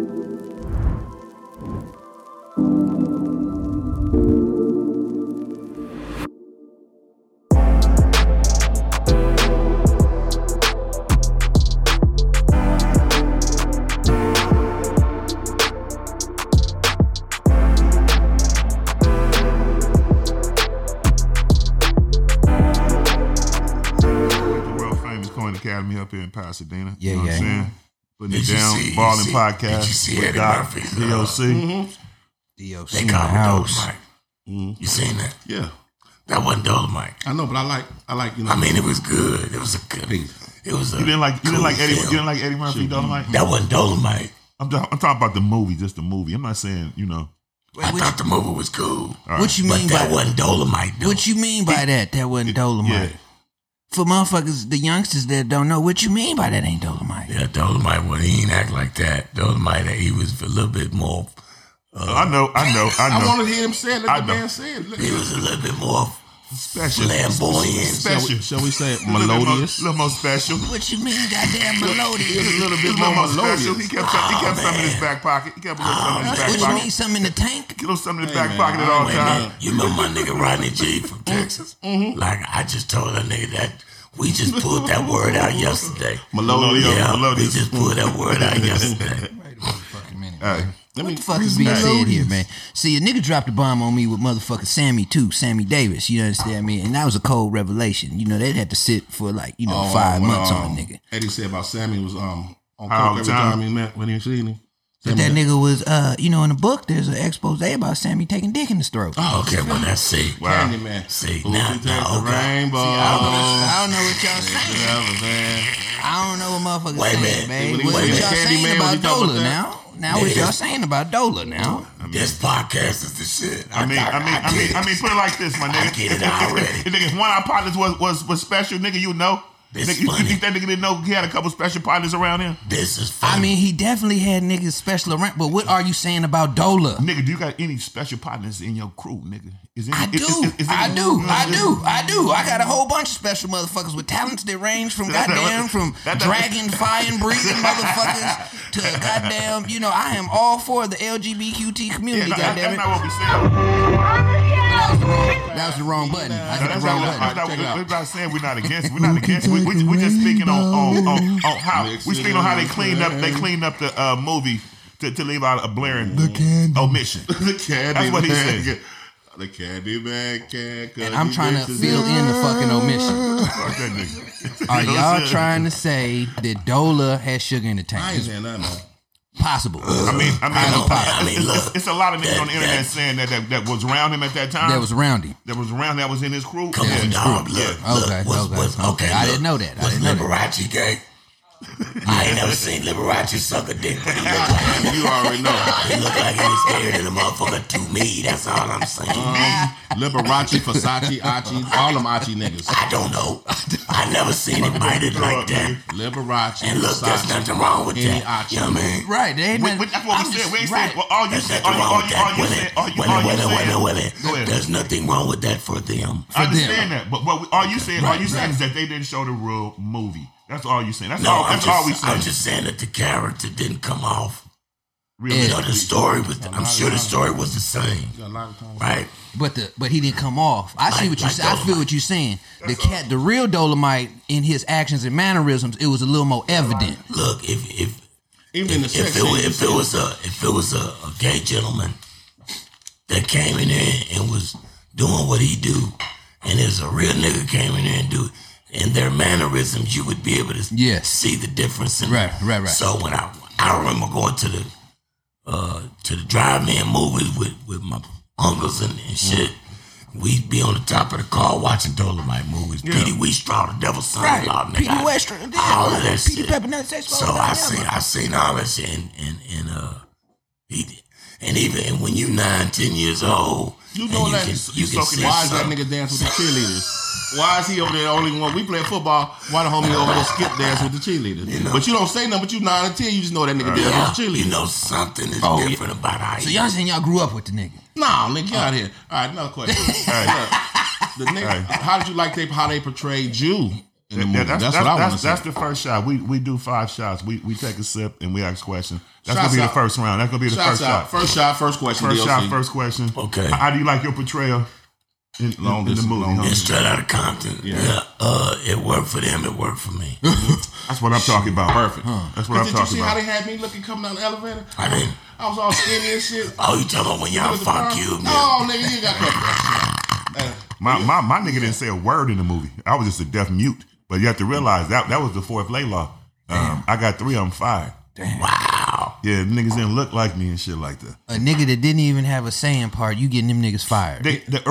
Up here in Pasadena. Yeah, you know what I'm saying? Putting it down, Balling Podcast with Doc, DOC. DOC They in the call house. Dolomite. You seen that? Yeah. That wasn't Dolomite. I know, but I like you know. I mean, it was good. It was a good piece. It was a You didn't like Eddie. film. You didn't like Eddie Murphy, Dolomite? That wasn't Dolomite. I'm talking about the movie, just the movie. I'm not saying I thought the movie was cool. What you mean But by that wasn't Dolomite, though. What you mean by that? That wasn't Dolomite. Yeah. For motherfuckers, the youngsters that don't know, what you mean by that ain't Dolomite? Yeah, Dolomite, well, he ain't act like that. Dolomite, he was a little bit more... I know. I want to hear him say it. Let I the know. man say it. He was a little bit more special. flamboyant. Special. Shall we say it? A little bit Melodious? A little more special. What you mean, goddamn melodious? A little bit more special. He kept some in his back pocket. He kept a little something in his back What you pocket. mean, something in the tank? A little something in his back pocket at all Wait, times. man, you remember my nigga Rodney G from Texas? Like, I just told that nigga that we just pulled that word out yesterday. Melodious. Yeah, Melodious. we just pulled that word out yesterday. Wait a fucking minute. Hey. What the fuck is being said here, man? See, a nigga dropped a bomb on me with motherfucking Sammy too, Sammy Davis. You understand me? And that was a cold revelation. You know, they'd have to sit for 5 months on a nigga. Eddie said about Sammy was on All coke the every time. time he met when he seen him. But that nigga was, in the book, there's an expose about Sammy taking dick in his throat. Okay, well, that's see. Candyman. See, Who now, can take the okay. rainbow? I don't know what y'all saying. Man. I don't know what motherfuckers Wait a saying, minute. man. Wait a What minute. y'all saying Candyman, about what you talking Dola about now? Now what y'all saying about Dola now? This podcast is the shit. I mean, put it like this, my nigga. I get it already. If one of our partners was special, nigga, you know. This Nigga, you funny. think that nigga didn't know he had a couple special partners around him? This is funny. I mean, he definitely had niggas special around, but what are you saying about Dola? Nigga, do you got any special partners in your crew, nigga? I do. I got a whole bunch of special motherfuckers with talents that range from dragon fire breathing motherfuckers to goddamn, I am all for the LGBTQ community, That's goddamn it. not what we said. That was the wrong button. I hit That's the wrong not, button. we're not saying we're not against. We're not against. We're just speaking on how we speaking on how they cleaned up the movie to leave out a blaring omission. The Candyman. That's what he said. The Candyman can. And I'm trying to fill in the fucking omission. Fuck that nigga. Are y'all trying to say that Dola has sugar in the tank? I ain't saying nothing. Man. Possible. I mean, look, it's a lot of niggas on the internet saying that was around him at that time. That was around him. That was in his crew. Come on, dog. Look, Okay. I didn't know that. Was Liberace gay? I ain't never seen Liberace suck a dick, but he look like You already know. he look like he was scared of the motherfucker to me. That's all I'm saying. Liberace, Versace, Archie, all them Archie niggas. I don't know. I never seen him bite it like that. Liberace, And look, there's nothing wrong with any that. Archie. You know what I mean? Right. They ain't That's what we said. We ain't said. Well, all you There's said. nothing wrong with that. Go ahead. There's nothing wrong with that for them. I understand that, but all you saying is that they didn't show the real movie. That's all you saying. That's all we saying. I'm just saying that the character didn't come off. Really? You know, the story was. I'm sure the story was the same, right? But he didn't come off. I see what you say. I feel what you're saying. The real Dolomite in his actions and mannerisms, it was a little more evident. Look, if it was a gay gentleman that came in there and was doing what he do, and there's a real nigga came in there and do it, and their mannerisms, you would be able to see the difference. Right. So when I remember going to the drive-in movies with my uncles and shit. We'd be on the top of the car watching Dolomite movies. Yeah. Petey Wheatstraw, the Devil's Son-in-Law, nigga. Petey Western. All of that Petey shit. Pepper, So I seen all that shit, and even when you 9-10 years old, You know that. you can see Why is that something. nigga dance with the cheerleaders? Why is he over there the only one? We play football. Why the homie over there skip dance with the cheerleaders? You know. But you don't say nothing. But you 9 and 10, you just know that nigga dance with the cheerleaders. You know something is different about how So y'all saying y'all grew up with the nigga? Nah, nigga, get out of here. All right, another question. Look, the nigga, how did you like how they portrayed you in the movie. That's what I want to say. That's the first shot. We do 5 shots. We take a sip and we ask questions. That's Shots gonna be out. the first round. That's gonna be the first shot. First shot, first question. First DLC. shot, first question. Okay. How do you like your portrayal in the movie? It's straight out of Compton. Yeah. It worked for them. It worked for me. That's what I'm talking about. Perfect. That's what I'm talking about. Did you see how they had me looking coming down the elevator? I didn't. I was all skinny and shit. Oh, you talking about when y'all fuck you? No, nigga, you got that. My nigga didn't say a word in the movie. I was just a deaf mute. But you have to realize that was the 4th Laylaw. I got 3 of them fired. Damn. Wow. Yeah, niggas didn't look like me and shit like that. A nigga that didn't even have a saying part, you getting them niggas fired. The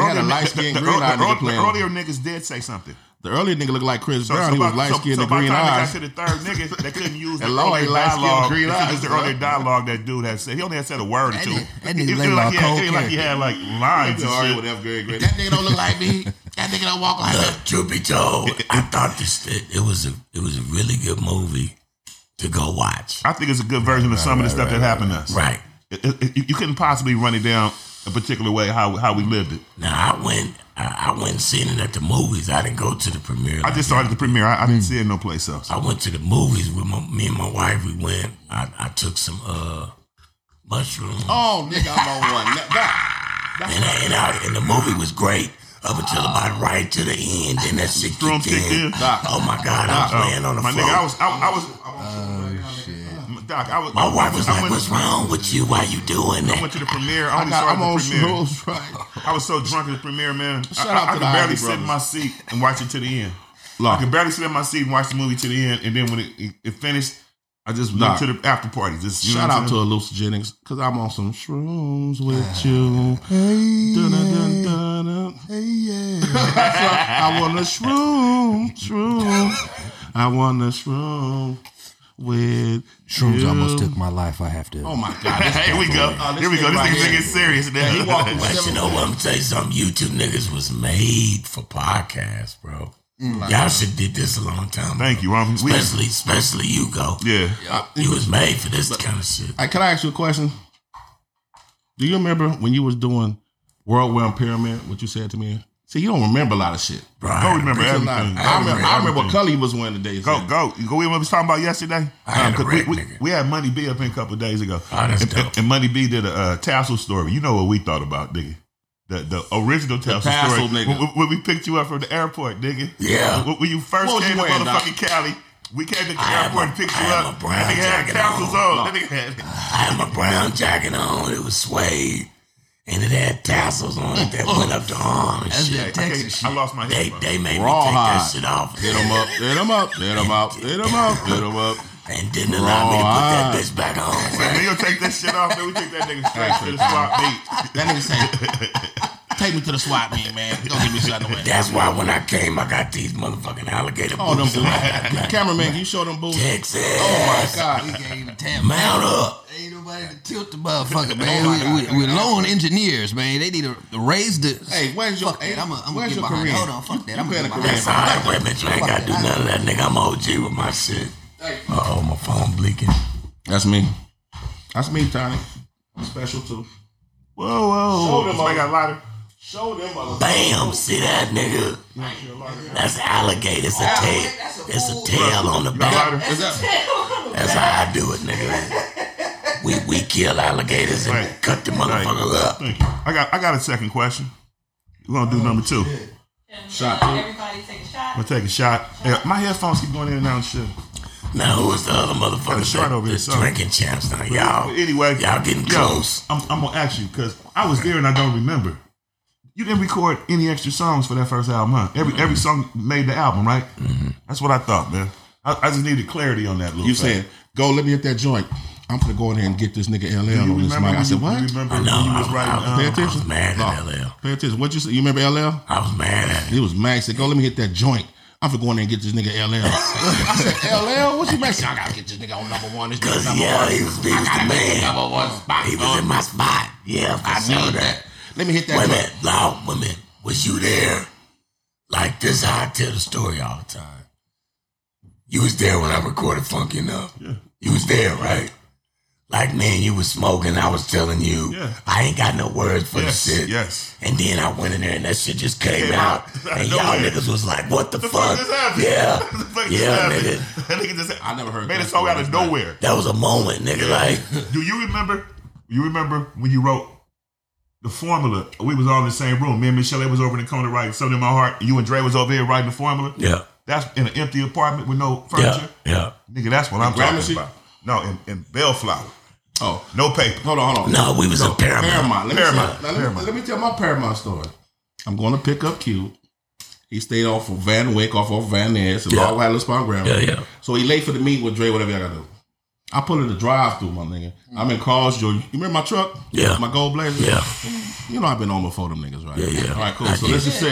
earlier niggas did say something. The earlier nigga looked like Chris Brown. He was light skinned and green eyes. eyes. By the time they got to the third nigga, they couldn't use the earlier dialogue. Because the earlier dialogue that dude had said. He only had said a word or two. That nigga like he had like lines and shit. That nigga don't look like me. That nigga don't walk like me. Truth be told, I thought it was a really good movie to go watch. I think it's a good version of some of the stuff that happened to us. Right. You couldn't possibly run it down a particular way how we lived it. Now I went and seen it at the movies. I didn't go to the premiere. I just started the premiere. I didn't see it no place else. I went to the movies with me and my wife. We went. I took some mushrooms. Oh, nigga, I'm on one. And the movie was great up until about right to the end. Then that shit kicked in. Oh my God, I was laying on the floor. My nigga, I was. Doc, my wife was like, "What's wrong with you? Why you doing that?" I went to the premiere. I was so drunk at the premiere, man. I could barely sit in my seat and watch it to the end. I could barely sit in my seat and watch the movie to the end. And then when it finished, I just went to the after party. Just shout out to hallucinogenics because I'm on some shrooms with you. Hey, hey, yeah. I want a shroom. I want a shroom. With shrooms you. Almost took my life. I have to. Oh my God! Here we go. Here we go. This nigga get serious now. But you know what? I'm gonna tell you something. You two niggas was made for podcasts, bro. Y'all should did this a long time ago. Thank you, Ron. Especially you, go. Yeah. You was made for this kind of shit. Can I ask you a question? Do you remember when you was doing World Realm Pyramid? What you said to me? See, you don't remember a lot of shit. Bro, I remember everything. I remember what Cully was wearing today. Go. We was talking about yesterday. We had Money B up in a couple of days ago. And Money B did a tassel story. You know what we thought about, nigga. The original tassel story. Nigga. When we picked you up from the airport, nigga. Yeah. When you first came to motherfucking Cali, we came to the airport and picked you up. That nigga had tassels on. I had my brown jacket on. It was suede. And it had tassels on it that went up the arm and shit. I lost my head. They made me take that shit off. Hit them up. And didn't allow me to put that bitch back on. Man, you'll take that shit off, man. We take that nigga straight to the swap meet. That nigga say, take me to the swap meet, man. Don't give me shit away. That's why when I came, I got these motherfucking alligator boots. Cameraman, can you show them boots? Texas. Oh my God. We can't even tell. Mount up. Ain't nobody to tilt the motherfucker, man. We're low on engineers, man. They need to raise the. Hey, where's your? Fuck that. I'm where's get your behind. Korean? Hold on, fuck that. I'm gonna get That's all right, wait a minute. You ain't got to do none of that, nigga. I'm OG with my shit. Uh-oh, my phone blinking. That's me. That's me, Tony. I'm special too. Whoa. Show them, I got a lighter. Show them, Bam! See that, nigga? That's alligator. It's a tail. It's a tail on the back. That's how I do it, nigga. We kill alligators and cut the motherfucker up. Thank you. I got a second question. We're gonna do number 2. Shot. Everybody take a shot. I'm gonna take a shot. Yeah, my headphones keep going in and out and shit. Now who's the other motherfucker that's drinking champs now? Y'all. Anyway, y'all getting close. I'm gonna ask you because I was there and I don't remember. You didn't record any extra songs for that first album, huh? Every song made the album, right? Mm-hmm. That's what I thought, man. I just needed clarity on that. You said, "Go, let me hit that joint." I'm gonna go in there and get this nigga LL on this mic. I said, "What?" You remember when you was writing? Pay attention. I was mad at LL. Pay attention. What you say? You remember LL? I was mad at him. He was mad. He said, "Go, let me hit that joint." I'm gonna go in there and get this nigga LL. I said, "LL, what you mad?" I gotta get this nigga on number 1. Because he was the man. Number 1 spot. He was in my spot. Yeah, I know that. Let me hit that. Wait a minute. Was you there? Like this, how I tell the story all the time. You was there when I recorded Funky Enough. Yeah. You was there, right? Like, man, you was smoking. I was telling you, I ain't got no words for the shit. Yes. And then I went in there and that shit just came out. And y'all niggas was like, what the fuck? Yeah. Nigga. That nigga just, I never heard made that a song out of nowhere. That was a moment, nigga. Like, do you remember? You remember when you wrote the formula? We was all in the same room. Me and Michelle was over in the corner writing Something in My Heart. You and Dre was over here writing the formula. Yeah. That's in an empty apartment with no furniture. Yeah. Nigga, that's what I'm talking about. No, in Bellflower. Oh, no paper. Hold on. No, we was in Paramount. Let me tell my Paramount story. I'm going to pick up Q. He stayed off of Van Wyck, off Van Ness, and all had Spon Grandma. Yeah. So he late for the meet with Dre, whatever I got to do. I pull in the drive-through, my nigga. I'm in Carlsbad. You remember my truck? Yeah. My gold blazer? Yeah. You know I've been on before them niggas, right? Yeah. All right, cool. So let's just say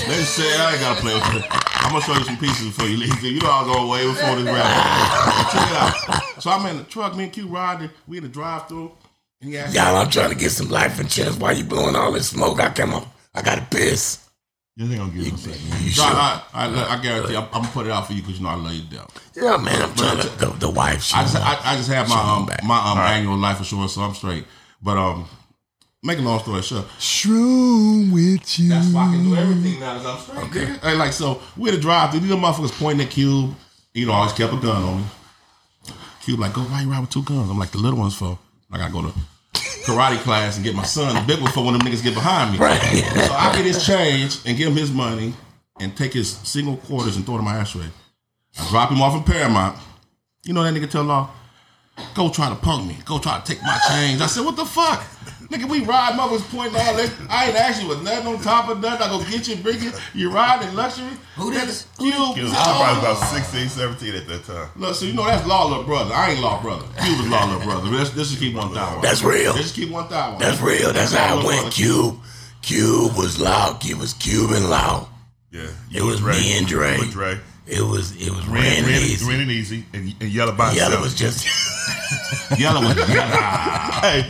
I ain't got to play with you. I'm going to show you some pieces before you leave. You know I was on way before this rap. Check it out. So I'm in the truck, me and Q riding. We in the drive-through. Y'all, I'm trying to get some life insurance while you blowing all this smoke. I got to piss. You think I'm getting sick? Sure? I guarantee I'm going to put it out for you because you know I love you down. Yeah, man. I'm trying to the wife. I just have my annual life insurance, so I'm straight. But make a long story short. Shroom with you. That's why I can do everything now as I'm straight. Okay. Hey, like, so we had to drive through. These little motherfuckers pointing at Cube. You know, I always kept a gun on me. Cube like, go, why you ride with 2 guns? I'm like, the little one's for. I got to go to karate class and get my son. The big one for when them niggas get behind me. Right. So I get his change and give him his money and take his single quarters and throw it in my ashtray. I drop him off in Paramount. You know that nigga tell law, go try to punk me. Go try to take my change. I said, what the fuck? Nigga, we ride, mother's pointing all that. I ain't asked you with nothing on top of nothing. I go get you, bring you. You ride in luxury. Who this? Q was probably about 16, 17 at that time. Look, so you know that's Law little brother. I ain't Law brother. Q was Law little brother. Let's just keep 1,000. That's real. Let's just keep 1,000. That's real. That's how it went. Cube was loud. It was Cube and loud. Yeah. It was me and Dre. It was Ren and Easy and Yellow by himself. Yellow was just Yellow was Hey,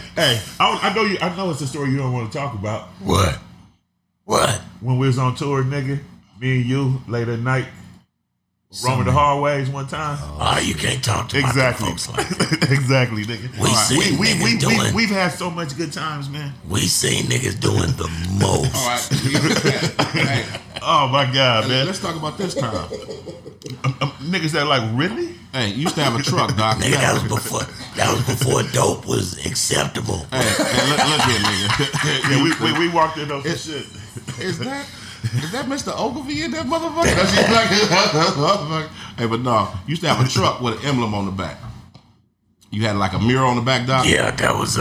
I know it's a story you don't want to talk about. What? When we was on tour, nigga, me and you late at night, roaming the hallways one time. Oh, you can't talk to my folks like that. Exactly, nigga. We've had so much good times, man. We seen niggas doing the most. All right. Hey. Oh my God, man. Let's talk about this time. Niggas that like, really? Hey, you used to have a truck, Doc. Nigga, that was before dope was acceptable. Hey, look here, nigga. Yeah, we walked in on some shit. Is that Mr. Ogilvy in that motherfucker? Hey, but no, you used to have a truck with an emblem on the back. You had like a mirror on the back, Doc? Yeah, that was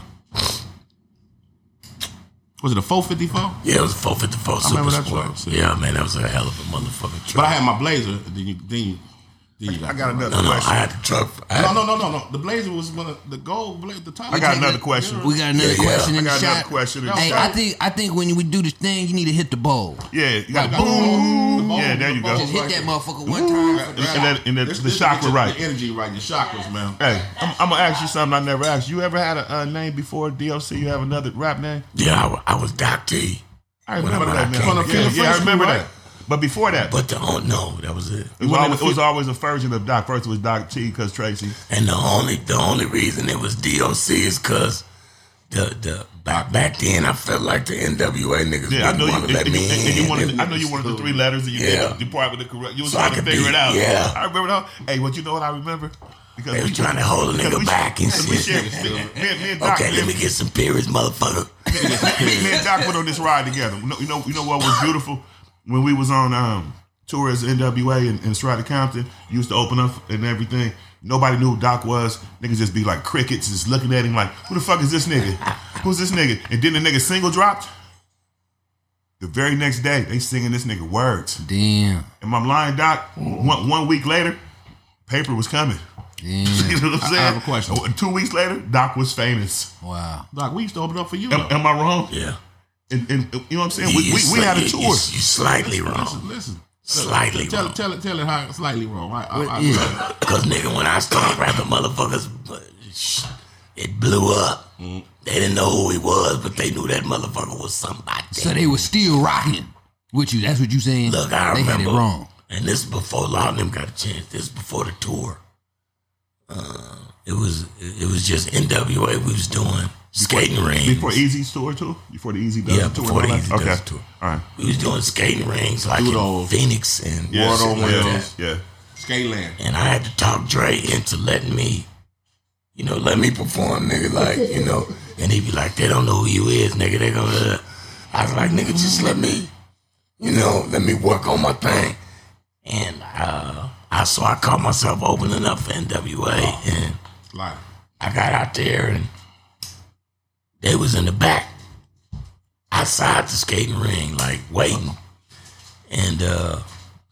Was it a 454? Yeah, it was a 454 Super Sport. Yeah, man, that was a hell of a motherfucking truck. But I had my Blazer. Then you I got another question. No, I had the truck. No. The Blazer was one of the gold Blazer. The top. I got another question. We got another question in the shot. Another question in the hey, shot. I think when we do this thing, you need to hit the bowl. Yeah, you got boom. Yeah, there you go. Just hit that motherfucker one time. And the chakra right. The energy right. Your chakras, man. Hey, I'm gonna ask you something I never asked. You ever had a name before DOC? You have another rap name? Yeah, I was Doc T. I remember that, man. I remember that. But before that, that was it. It was always a version of Doc. First it was Doc T because Tracy. And the only reason it was DOC is because the back then I felt like the NWA niggas didn't want to let me in. I know you wanted the 3 letters and you didn't depart with the correct. You was trying to figure it out. Yeah, I remember that. Hey, what you know what I remember? Because they was trying to hold a nigga back and shit. Me and Doc, okay, let me get some periods, motherfucker. Me and Doc went on this ride together. You know what was beautiful? When we was on tour as NWA in Stratton Compton, used to open up and everything. Nobody knew who Doc was. Niggas just be like crickets, just looking at him like, who the fuck is this nigga? Who's this nigga? And then the nigga single dropped. The very next day, they singing this nigga words. Damn. Am I lying, Doc? 1 week later, paper was coming. Damn. You know what I'm saying? I have a question. 2 weeks later, Doc was famous. Wow. Doc, we used to open up for you. Am I wrong? Yeah. And you know what I'm saying? We had a tour. You slightly wrong. Listen. Slightly wrong. Tell it how slightly wrong. Because nigga, when I started rapping, motherfuckers, it blew up. They didn't know who he was, but they knew that motherfucker was somebody. So they were still rocking with you. That's what you saying? Look, I remember. They had it wrong. And this is before a lot of them got a chance. This is before the tour. It was just NWA. We was doing skating rings before Eazy's tour too. Before the Easy does the tour. Before the Easy does the tour. All right. We was doing skating rings like in Phoenix and World on Wheels. Yeah. Skateland. And I had to talk Dre into letting me, let me perform, nigga. Like, and he'd be like, they don't know who you is, nigga. They gonna. I was like, nigga, just let me, let me work on my thing. And so I caught myself opening up for NWA, and I got out there, and they was in the back, outside the skating ring, like waiting. And the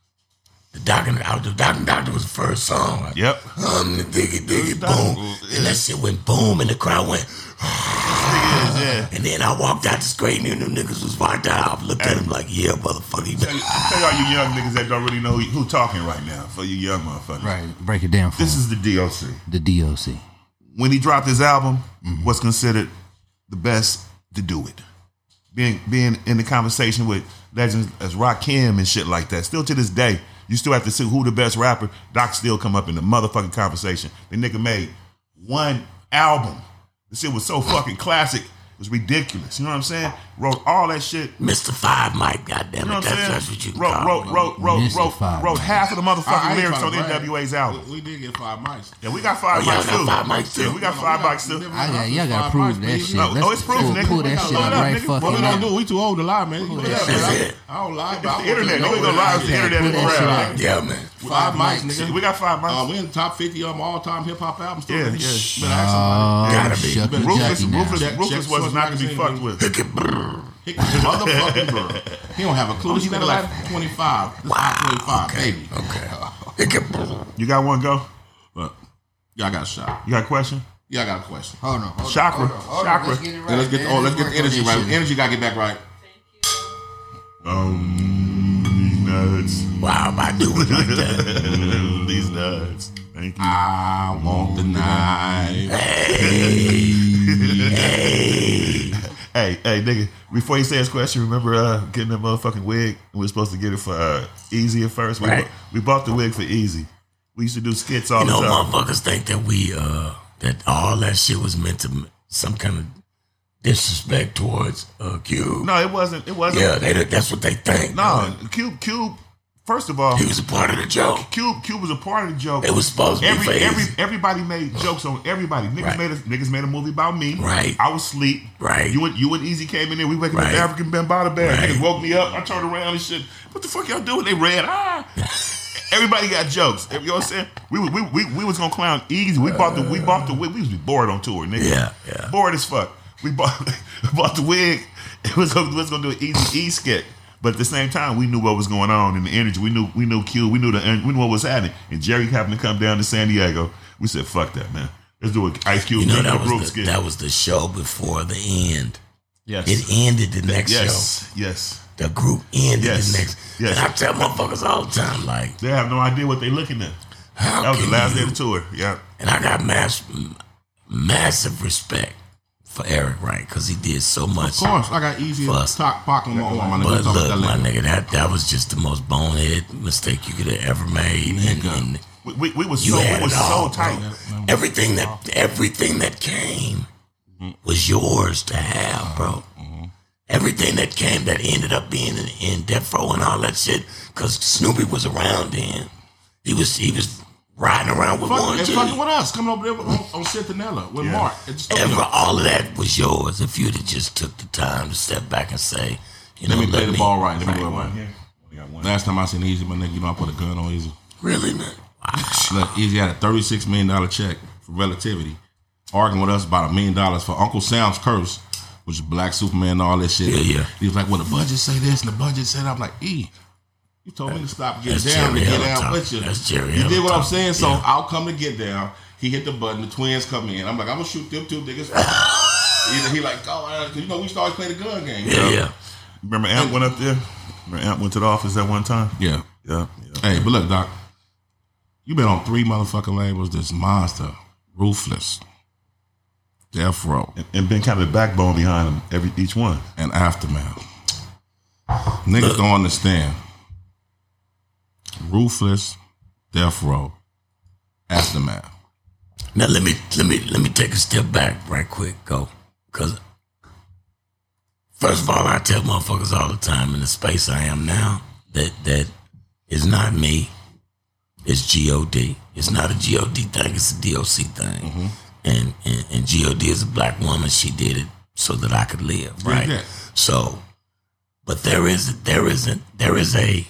Doctor was the first song. Like, yep. I'm the diggy boom, and that shit went boom, and the crowd went. And then I walked out the skating, and them niggas was walked out. I looked at him like, yeah, motherfucker. Tell all you young niggas that don't really know who talking right now. For you young motherfuckers, right? Break it down for This is the DOC. The DOC. When he dropped his album, was considered the best to do it. Being in the conversation with legends as Rakim and shit like that. Still to this day, you still have to see who the best rapper. Doc still come up in the motherfucking conversation. The nigga made one album. The shit was so fucking classic. It was ridiculous. You know what I'm saying? Wrote all that shit. Mr. Five Mike, goddammit. You know that's what you wrote half of the motherfucking lyrics on NWA's album. We did get 5 mics. Yeah, we got 5 mics too. 5 mics too. Yeah, we got 5 mics too. Y'all gotta prove that shit. No, it's proof, nigga. Pull that shit out right fucking What we don't do? We too old to lie, man. That's it. I don't lie. It's the internet. Nigga gonna lie. It's the internet is around. Yeah, man. 5 mics, nigga. We got 5 mics. We in the top 50 of them all-time hip-hop albums. Yeah. Gotta be. Ruthless was not to be fucked with. Motherfucking bird. He don't have a clue. He's like 25. Wow. 25, baby. Okay. You got one go? But y'all got a shot. You got a question? Yeah, I got a question. Hold on. Chakra. Chakra. Let's get the energy right. Energy gotta get back right. These nuts. Wow, I do it like that. These nuts. Thank you. I want the knife. Hey, nigga, before you say his question, remember getting that motherfucking wig? We were supposed to get it for Easy at first. We bought the wig for Easy. We used to do skits all the time. Motherfuckers think that that all that shit was meant to some kind of disrespect towards Cube. No, it wasn't. Yeah, that's what they think. No, Cube. First of all, he was a part of the joke. Cube was a part of the joke. It was supposed to be everybody made jokes on everybody. Niggas made a movie about me. Right. I was asleep. Right. You and Easy came in there. We waking up African Bambaataa Band. Niggas woke me up. I turned around and shit. What the fuck y'all doing? They ran. Everybody got jokes. You know what I'm saying? We was gonna clown Easy. We bought the wig. We was bored on tour, nigga. Yeah. Bored as fuck. We bought the wig. It was gonna do an Easy E skit. But at the same time, we knew what was going on in the energy. We knew Q. We knew what was happening. And Jerry happened to come down to San Diego. We said, "Fuck that, man. Let's do an Ice Cube." That was the show before the end. Yes, it ended the next show. Yes, the group ended the next. Yes, and I tell motherfuckers all the time, like they have no idea what they looking at. That was the last day of the tour. Yeah, and I got massive respect for Eric Wright because he did so much. Of course, I got Easy talk on my nigga. But look, my nigga, that was just the most bonehead mistake you could have ever made. And we was so tight. Everything that came was yours to have, bro. Everything that came that ended up being in Death Row and all that shit, because Snoopy was around then. He was riding around with Warren G. Fucking with us, coming over there on Centinela with Mark. All of that was yours if you'd have just took the time to step back and say, let me play the ball right. Let me do it right. Last time I seen Easy, my nigga, I put a gun on Easy. Really, man? Wow. Look, Easy had a $36 million check for Relativity, arguing with us about $1 million for Uncle Sam's Curse, which is Black Superman and all that shit. Yeah. He was like, well, the budget say this and the budget said that. I'm like, you told me to stop getting down and get down with you. That's Jerry. You did what I'm saying? So I'll come to get down. He hit the button. The twins come in. I'm like, I'm going to shoot them two niggas. He like, we started playing the gun game. Yeah. Remember Amp went up there? Remember Amp went to the office that one time? Yeah. Hey, but look, Doc, you been on 3 motherfucking labels. This Monster, Ruthless, Death Row. And been kind of the backbone behind them, each one. And Aftermath. Niggas don't understand. Ruthless, Death Row, Aftermath. Now let me take a step back right quick, because first of all, I tell motherfuckers all the time in the space I am now that is not me, it's G.O.D. It's not a G.O.D. thing, it's a D.O.C. thing. Mm-hmm. And G.O.D. is a black woman. She did it so that I could live, right? Yeah. So, but there is a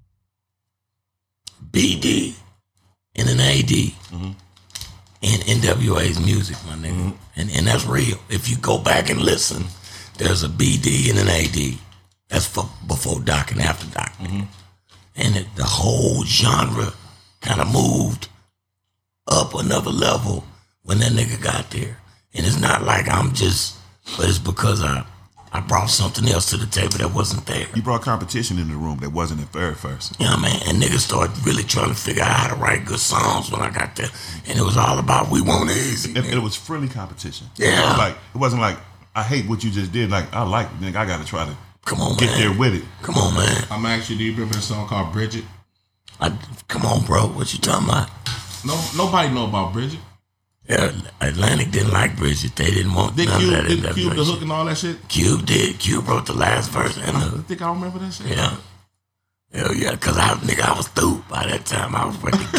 BD and an AD mm-hmm. in NWA's music, my nigga. Mm-hmm. And that's real. If you go back and listen, there's a BD and an AD. That's for before Doc and after Doc. Mm-hmm. And the whole genre kind of moved up another level when that nigga got there. And it's not like but it's because I brought something else to the table that wasn't there. You brought competition in the room that wasn't at first. Yeah, man. And niggas started really trying to figure out how to write good songs when I got there. And it was all about we want easy. It was friendly competition. Yeah. It wasn't like, I hate what you just did. Like, I like it, nigga. I got to try to get there with it. Come on, man. I'm actually, do you remember a song called Bridget? Come on, bro. What you talking about? No, nobody know about Bridget. Yeah, Atlantic didn't like Bridget. They didn't want none of that. Did Cube the hook and all that shit? Cube did. Cube wrote the last verse. I think I remember that shit. Yeah. Hell yeah, because I was through by that time. I was ready to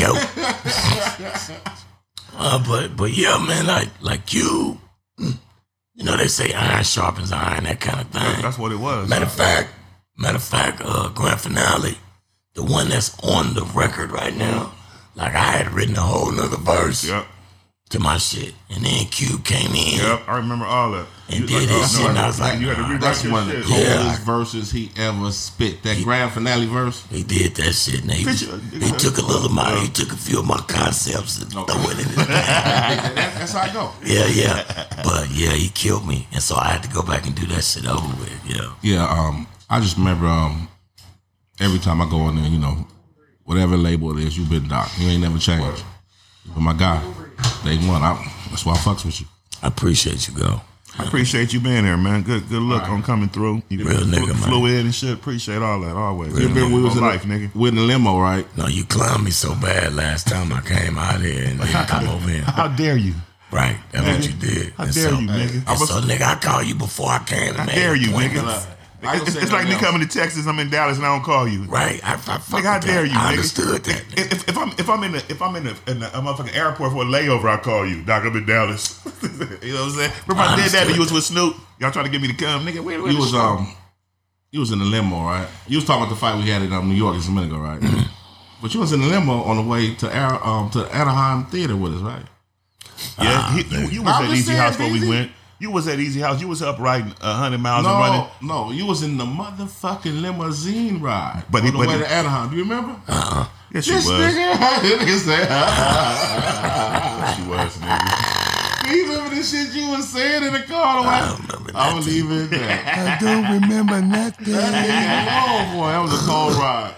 go. But yeah, man, like Cube, you know, they say iron sharpens iron, that kind of thing. That's what it was. Matter of fact, Grand Finale, the one that's on the record right now, like I had written a whole nother verse. Yep. To my shit, and then Cube came in. Yep, I remember all that. And did his shit, and I was like, you had to rewrite that's one of the coldest verses he ever spit. That Grand Finale verse. He did that shit, and he took he took a few of my concepts and threw it in his That's how I go. Yeah. But yeah, he killed me, and so I had to go back and do that shit over with. Yeah. Yeah. I just remember every time I go in there, you know, whatever label it is, you been Doc. You ain't never changed. But my guy, day one, that's why I fucks with you. I appreciate you, go. I appreciate you being here, man. Good look on coming through. You real nigga, flew in and shit. Appreciate all that, always. We was in life, nigga. We in the limo, right? No, you clowned me so bad last time I came out here and didn't come over here. How dare you? Right, that's what you did. How dare you, nigga? So, nigga, I called you before I came. How dare you, nigga? It's like me coming to Texas. I'm in Dallas and I don't call you. Right. Like, how dare you? I understood that. If I'm in a motherfucking airport for a layover, I call you. Doc, I'm in Dallas. You know what I'm saying? Remember I did that and you was with Snoop. Y'all trying to get me to come, nigga. Where you was in the limo, right? You was talking about the fight we had in New York just a minute ago, right? Mm-hmm. But you was in the limo on the way to Anaheim Theater with us, right? Yeah, you was at Easy House where we went. You was at Easy House. You was up riding 100 miles and running. No, you was in the motherfucking limousine ride on the way to Anaheim. Do you remember? Yes, she was. Nigga said, she was, nigga. You remember the shit you was saying in the car? I don't remember I was leaving that. I don't remember nothing. Oh, boy, that was a cold ride.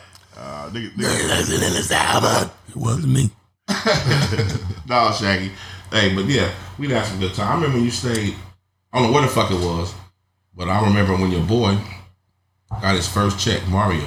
It wasn't me. No, Shaggy. Hey, but yeah, we'd have some good time. I remember when you stayed, I don't know where the fuck it was, but I remember when your boy got his first check, Mario.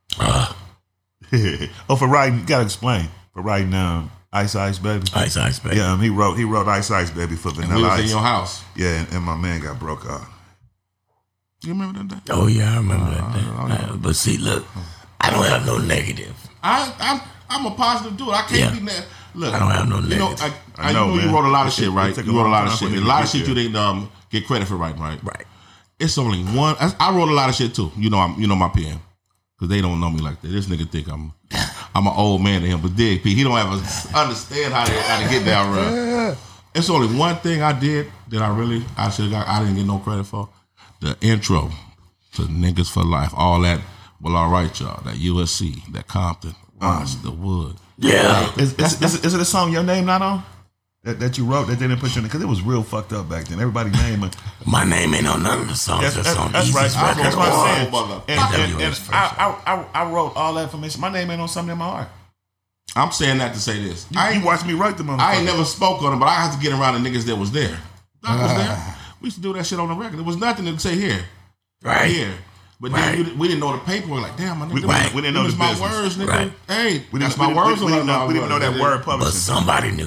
For writing, you gotta explain. For writing Ice Ice Baby. Ice Ice Baby. Yeah, he wrote Ice Ice Baby for Vanilla Ice. And we was in your house. Yeah, and my man got broke out. You remember that day? Oh yeah, I remember that day. But see, look, I don't have no negative. I'm a positive dude. I can't be negative. Look, I don't have no negative. I know you wrote a lot of shit, right? You wrote a lot of shit. A lot of shit you didn't get credit for writing, right? Right. It's only one. I wrote a lot of shit too. You know my PM, because they don't know me like that. This nigga think I'm an old man to him, but Dig P, he don't ever understand how to get down right. It's only one thing I did that I should have got. I didn't get no credit for. The intro to Niggas for Life, all that. Well, all right, y'all. That USC, that Compton, the Wood. Yeah. Is it a song your name not on? That you wrote that they didn't put you in? Because it was real fucked up back then. Everybody name my name ain't on none of the songs. That's on that's right. That's what I'm saying. And I wrote all that information. My name ain't on something in my heart. I'm saying that to say this. You watched me write the motherfucker. I ain't never spoke on it, but I had to get around the niggas that was there. Doc was there. We used to do that shit on the record. There was nothing to say here. Right. Here. But then we didn't know the paperwork. Like, damn, my nigga. We didn't know the my business. words, nigga. Right. Hey, that's my words. We didn't know that word publishing. But somebody knew.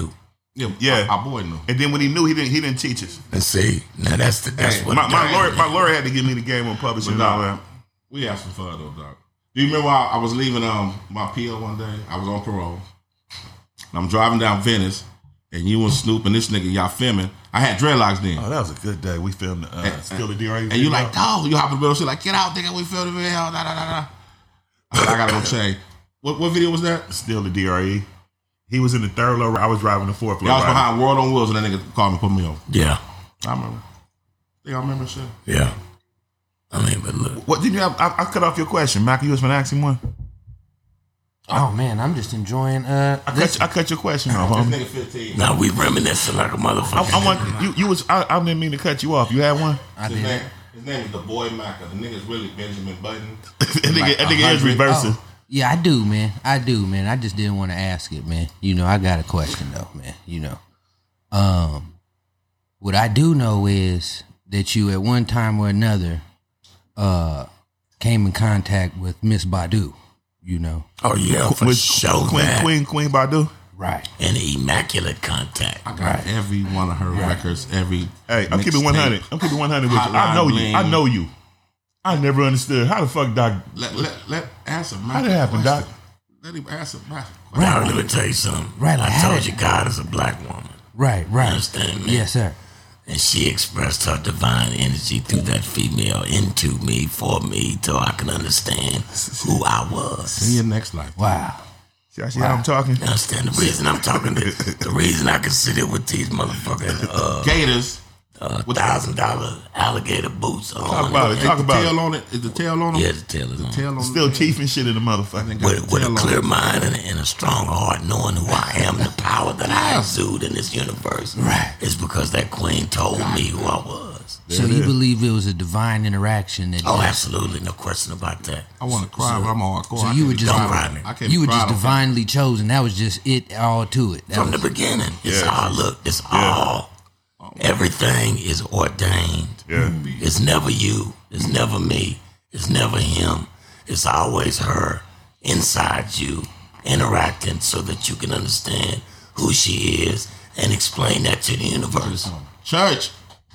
Yeah, our boy knew. And then when he knew, he didn't teach us. And see, now that's what my lawyer had to give me the game on publishing. We had some fun though, dog. Do you remember I was leaving my PO one day? I was on parole. I'm driving down Venice, and you and Snoop and this nigga, y'all filming. I had dreadlocks then. Oh, that was a good day. We filmed Still the DRE. And you like, oh, you hop in the middle, shit like, get out, nigga. We filmed the video. Nah. I gotta go change. What video was that? Still the DRE. He was in the third low. I was driving the fourth low. Y'all was behind World on Wheels, and that nigga called me, put me on. Yeah, I remember. Y'all remember shit? Yeah. I mean, but look. What did you have? I cut off your question, Mac. You was gonna ask him one. Oh man, I'm just enjoying. I cut your question off. This nigga 15. Now we reminiscing like a motherfucker. I want you was. I didn't mean to cut you off. You had one. I did. His name is the Boy Maca. The nigga's really Benjamin Button. That nigga is reversing. Oh. Yeah, I do, man. I just didn't want to ask it, man. You know, I got a question though, man. You know, what I do know is that you at one time or another came in contact with Miss Badu. You know. Oh yeah, for sure. Queen Badu. Right. And immaculate contact. I got every one of her records. Hey, I'm keeping 100. I'm keeping 100 with you. I know you. I never understood how the fuck Doc. Let answer. How did it happen, Doc? Let him answer. Right. Let me tell you something. Right. I told you God is a black woman. Right. You understand me? Yes, sir. And she expressed her divine energy through that female into me, for me, so I can understand who I was. See you next life. Wow. See how I'm talking? You understand the reason I'm talking? The reason I can sit here with these motherfucking gators. $1,000 alligator boots on. Talk about it. Is the tail on it? Is the tail on them? Yeah, the tail is on. Tail on still teeth and shit in the motherfucker. With a clear mind and a strong heart, knowing who I am, the power that I exude in this universe, is because that queen told me who I was. So you believe it was a divine interaction? Absolutely, no question about that. I want to cry, but I'm hardcore. So you were just don't cry me. You were just divinely chosen. That was just it, all to it. From the beginning, it's all. Look, it's all. Everything is ordained. Yeah. It's never you. It's never me. It's never him. It's always her inside you, interacting so that you can understand who she is and explain that to the universe. Church.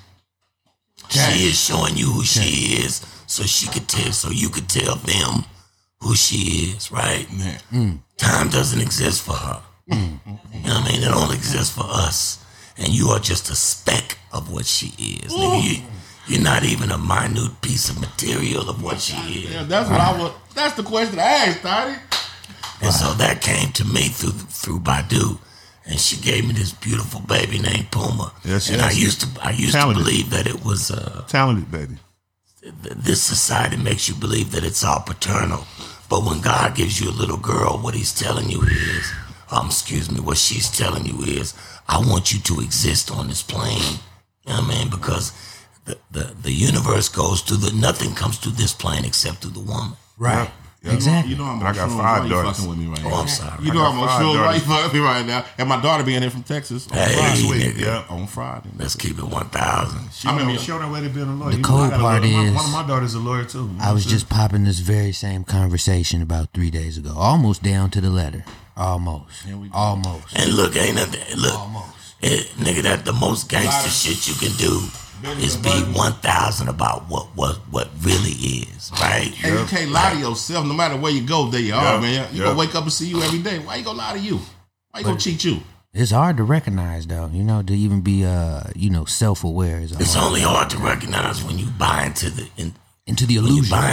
She is showing you who she is, so she could tell. So you could tell them who she is, right? Time doesn't exist for her. You know what I mean? It only exists for us. And you are just a speck of what she is. Nigga, you're not even a minute piece of material of what she is. Yeah, that's what that's the question I asked, Toddy. And so that came to me through Badu. And she gave me this beautiful baby named Puma. Yes, and I used to believe that it was talented baby. This society makes you believe that it's all paternal. But when God gives you a little girl, what he's telling you is, what she's telling you is, I want you to exist on this plane. You know what I mean? Because the universe goes through nothing comes through this plane except through the woman. Right. Yeah. Exactly. You know I'm I got 5 daughters. Fucking with me right now. I'm sorry. You know I'm on show right fucking me right now. And my daughter being here from Texas on Friday. Nigga. Yeah, on Friday. Let's keep it 1,000. She on her way to being a lawyer. The cold part is one of my daughters is a lawyer too. I was just popping this very same conversation about 3 days ago. Almost down to the letter. Almost. Almost. And look, ain't nothing. Look, nigga, that the most gangster shit you can do is be 1,000 about what really is, right? And you can't lie to yourself. No matter where you go, there you are, man. You gonna wake up and see you every day. Why you gonna lie to you? Why you gonna cheat you? It's hard to recognize, though. You know, to even be self-aware. It's only hard to recognize when you buy into the illusion. When you buy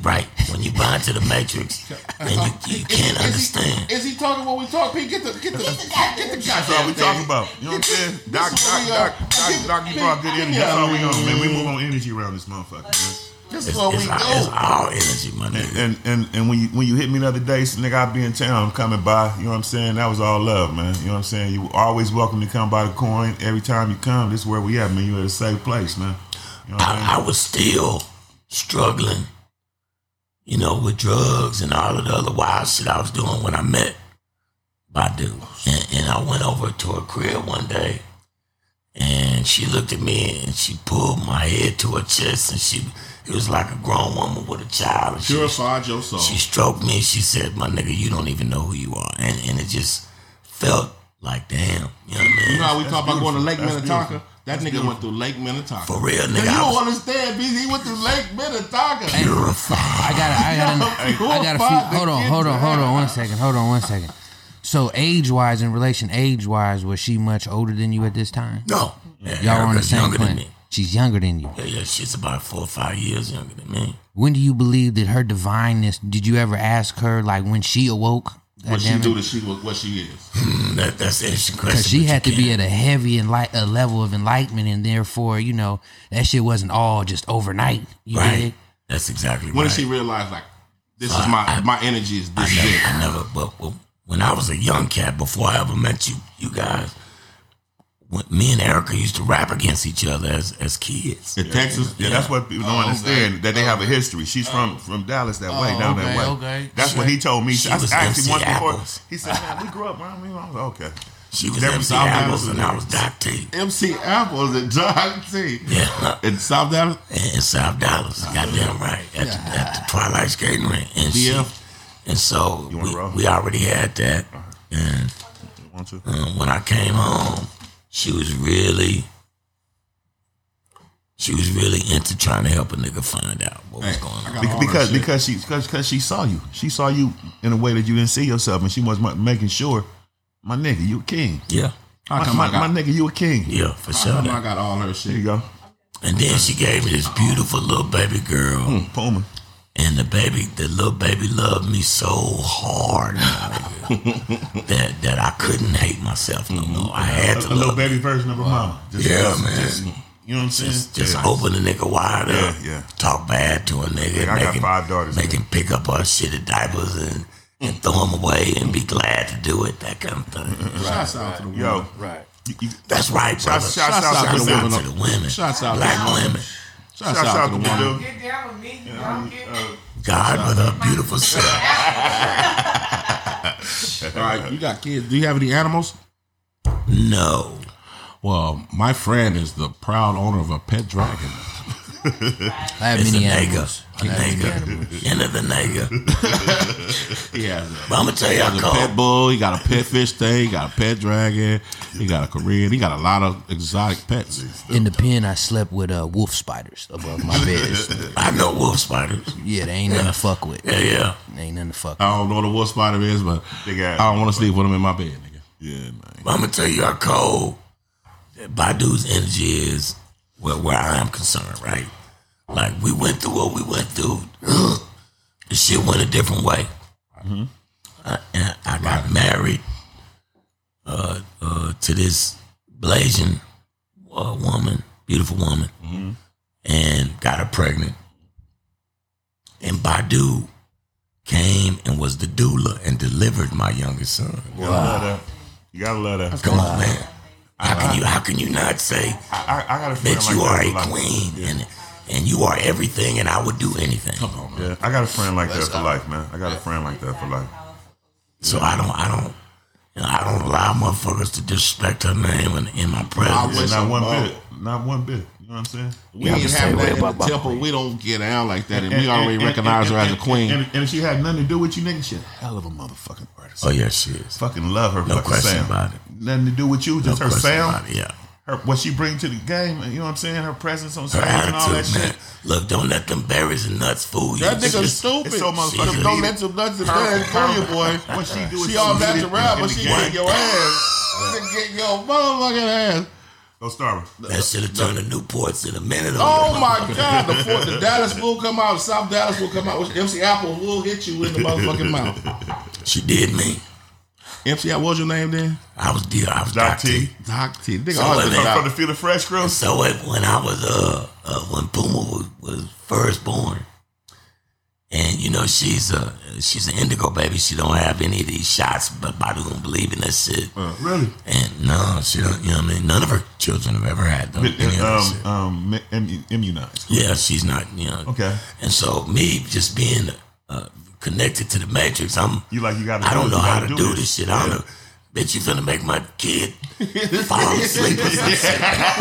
into the matrix, and you can't understand. Is he talking what we talk? Pete, get the That's all we talk about. You know what I'm saying? Doc, you brought good energy. That's all we on, man. We move on energy around this motherfucker, man. This is what we do. It's all energy, my nigga. And when you hit me the other day, nigga, I be in town, I'm coming by. You know what I'm saying? That was all love, man. You know what I'm saying? You always welcome to come by the coin. Every time you come, this is where we at, man. You at a safe place, man. You know what I was still struggling, with drugs and all of the other wild shit I was doing when I met Badu. And I went over to her crib one day, and she looked at me and she pulled my head to her chest, and it was like a grown woman with a child. Purified your soul. She stroked me and she said, my nigga, you don't even know who you are. And it just felt like, damn, you know what I mean? You know how we talk about going to Lake Minnetonka? That nigga went through Lake Minnetonka. For real, nigga. You don't understand, BZ. He went through Lake Minnetonka. Purified. I got a few. Hold on. 1 second. Hold on 1 second. So age-wise, was she much older than you at this time? No. Y'all were on the same planet. She's younger than you. Yeah, she's about 4 or 5 years younger than me. When do you believe that her divineness, did you ever ask her, like, when she awoke? What she do that she was what she is? That's an interesting question. Because she had to be at a heavy a level of enlightenment, and therefore, that shit wasn't all just overnight. Right. Did? That's exactly right. When did she realize, like, this is my energy is this big? I never, but when I was a young cat, before I ever met you guys, when me and Erica used to rap against each other as kids. In Texas? Yeah, that's what people don't understand, that they have a history. She's from Dallas that way, down that way. Okay. That's what he told me. She I was actually once before. Apples. He said, man, we grew up around me. I was like, okay. She was MC Apples and I was Doc T. MC Apples and Doc T. Yeah. In South Dallas? In South Dallas. Goddamn right. At the Twilight Skating Rink. And so we already had that. And when I came home, she was really into trying to help a nigga find out what was going on. Because she saw you. She saw you in a way that you didn't see yourself, and she was making sure, my nigga, you a king. Yeah. My nigga, you a king. Yeah, for sure. I got all her shit. There you go. And then she gave me this beautiful little baby girl. Puma. And the little baby loved me so hard that I couldn't hate myself no more. I had to a little baby version of her mama. Man. You know what I'm saying? Just open the nigga wide up. Yeah. Talk bad to a nigga. I got 5 daughters. Make him pick up our shitty diapers and throw them away and be glad to do it. That kind of thing. Shouts out to the women. Yo. Right. That's right, brother. Shouts out to the women. Shouts out Black women. Shouts out to the women. Get down with me. God with a beautiful self. All right, you got kids. Do you have any animals? No. Well, my friend is the proud owner of a pet dragon. I have many animals. The nigga. He has but I'm gonna tell you, a pet bull. He got a pet fish thing. He got a pet dragon. He got a Korean. He got a lot of exotic pets. In the pen, I slept with wolf spiders above my bed. I know wolf spiders. Yeah, they ain't nothing to fuck with. Yeah. They ain't nothing to fuck with. I don't know what a wolf spider is, but I don't want to sleep with them in my bed, nigga. Yeah, man. But I'm gonna tell you how cold Badu's energy is where I am concerned, right? Like, we went through what we went through. The shit went a different way. Mm-hmm. I got married to this Blasian woman, beautiful woman, and got her pregnant. And Badu came and was the doula and delivered my youngest son. Wow. You gotta love that. Come on, man. How can you not say I got a that you are a queen and you are everything and I would do anything? Come on, man. Yeah, I got a friend like that for life, man. I got a friend like that for life. So I don't allow motherfuckers to disrespect her name in my presence. Not one bit. You know what I'm saying? We ain't have that in the temple. We don't get down like that, and we already recognize her as a queen. And if she had nothing to do with you, nigga, she a hell of a motherfucking artist. Oh yeah, she is. Fucking love her. No question sound. about it. Nothing to do with you, just her sound. Yeah. What she bring to the game, you know what I'm saying? Her presence on stage her and all that attitude, man. shit. Look, don't let them berries and nuts fool you. That nigga's stupid. It's so motherfucking don't let them nuts and berries fool you, boy. What she do is she all natural, but she get your ass. Get your motherfucking ass. Go Starboard. That should have turned the Newports in a minute. Oh my God! The Dallas will come out. South Dallas will come out. MC Apple will hit you in the motherfucking mouth. She did me. MC, what was your name then? I was Doc T. Doc T. So from the Feel the Fresh crew. So when I was when Puma was first born, and you know she's an indigo baby. She don't have any of these shots, but Badu don't believe in that shit. Really? And no, she don't. You know what I mean? None of her children have ever had them. Immunized. Yeah, she's not. You know. Okay. And so me just being connected to the Matrix, I don't know how to do this shit. I don't know. Bitch, you finna make my kid fall asleep or some shit.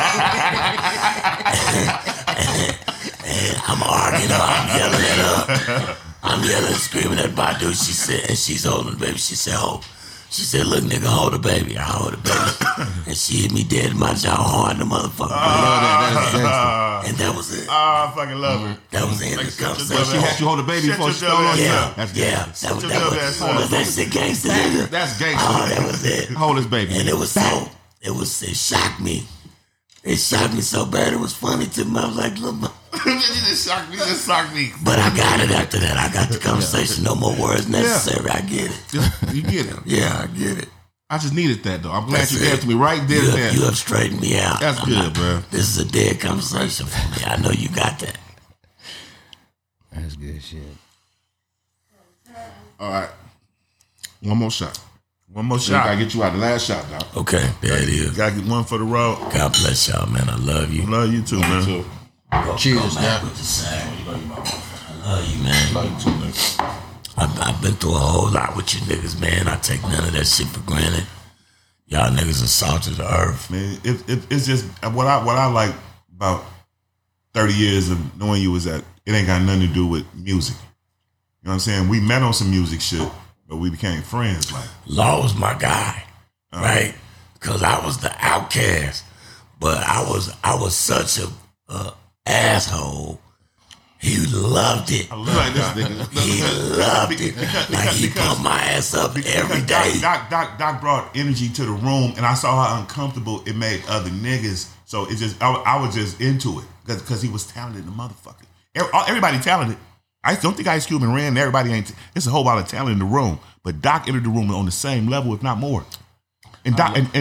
And I'm arguing her. I'm yelling at her. I'm yelling and screaming at Badu. She said, and she's holding the baby. She said, oh, She said, look, nigga, hold the baby. I hold the baby. And she hit me dead in my jaw hard, the motherfucker. I love that. And that was it. I fucking love her. That was the end of the conversation. She had you hold the baby before she stole on you. That's gangster, nigga. That's gangster. Oh, that was it. Hold this baby. And it shocked me. It shocked me so bad it was funny to me. I was like, look, you just shocked me. But I got it after that. I got the conversation. No more words necessary. I get it. You get it. Yeah, I get it. I just needed that, though. I'm glad you gave it to me right there and there. You have straightened me out. That's good, bro. This is a dead conversation for me. I know you got that. That's good shit. All right. One more shot. One more shot. Gotta get you out. The last shot, dog. Okay, there it is. Gotta get one for the road. God bless y'all, man. I love you. Love you too, man. You too. Cheers, man. I love you, man. Love you too, nigga. I've been through a whole lot with you niggas, man. I take none of that shit for granted. Y'all niggas are salt of the earth. Man, it's just what I like about 30 years of knowing you is that it ain't got nothing to do with music. You know what I'm saying? We met on some music shit, but we became friends. Like Law was my guy, right? Because I was the outcast, but I was such a asshole. He loved it. I love this nigga. He loved it. Because he pumped my ass up every day. Doc brought energy to the room, and I saw how uncomfortable it made other niggas. So it just, I was just into it because he was talented, the motherfucker. Everybody talented. I don't think Ice Cube and Ren, everybody ain't. There's a whole lot of talent in the room, but Doc entered the room on the same level, if not more. And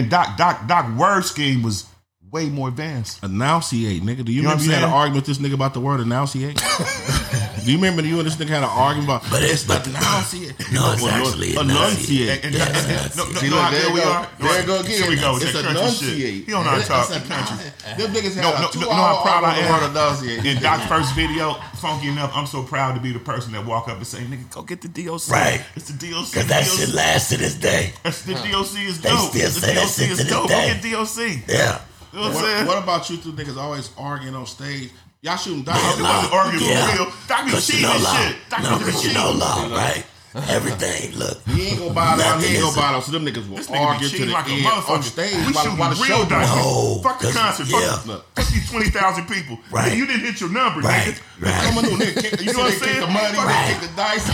Doc word scheme was way more advanced. Enunciate, nigga. Do you remember you had an argument with this nigga about the word enunciate? Do you remember you and this nigga had an argument about? But it's enunciate. No, it's actually enunciate. See, look, there we are. There we go again. Here we go. It's enunciate. He don't know how to talk. Them niggas had a 2 hour how proud I am. word enunciate. In Doc's first video, Funky Enough, I'm so proud to be the person that walk up and say, nigga, go get the DOC. Right. It's the DOC. Because that shit lasts to this day. The DOC is They dope. still say that shit to this Go day. get DOC. Yeah. You know what I'm saying? What about you two niggas always arguing on stage? Y'all shooting Doc. It wasn't arguing for real. Doc be cheating and shit. No, because you know law, right? Everything, look. He ain't gonna buy down, he ain't gonna buy down. So them niggas will argue to the like end on stage while the show dice. goes. Fuck the concert. Fuck these 20,000 people. Right. You didn't hit your number, Right. nigga. Come on, nigga. You know what I'm saying? Kick the money, kick the dice.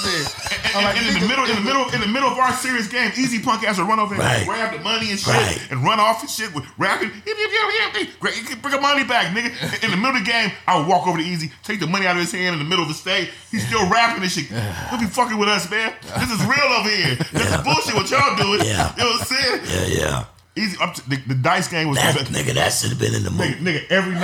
And in the middle of our serious game, Easy Punk has to run over and grab the money and shit and run off and shit with rapping. Bring the money back, nigga. In the middle of the game, I would walk over to Easy, take the money out of his hand in the middle of the stage. He's still rapping and shit. Don't be fucking with us, man. This is real over here. This is bullshit what y'all doing. Yeah. You know what I'm saying? Yeah. Easy. The dice game was nigga. That should have been in the movie. Nigga, every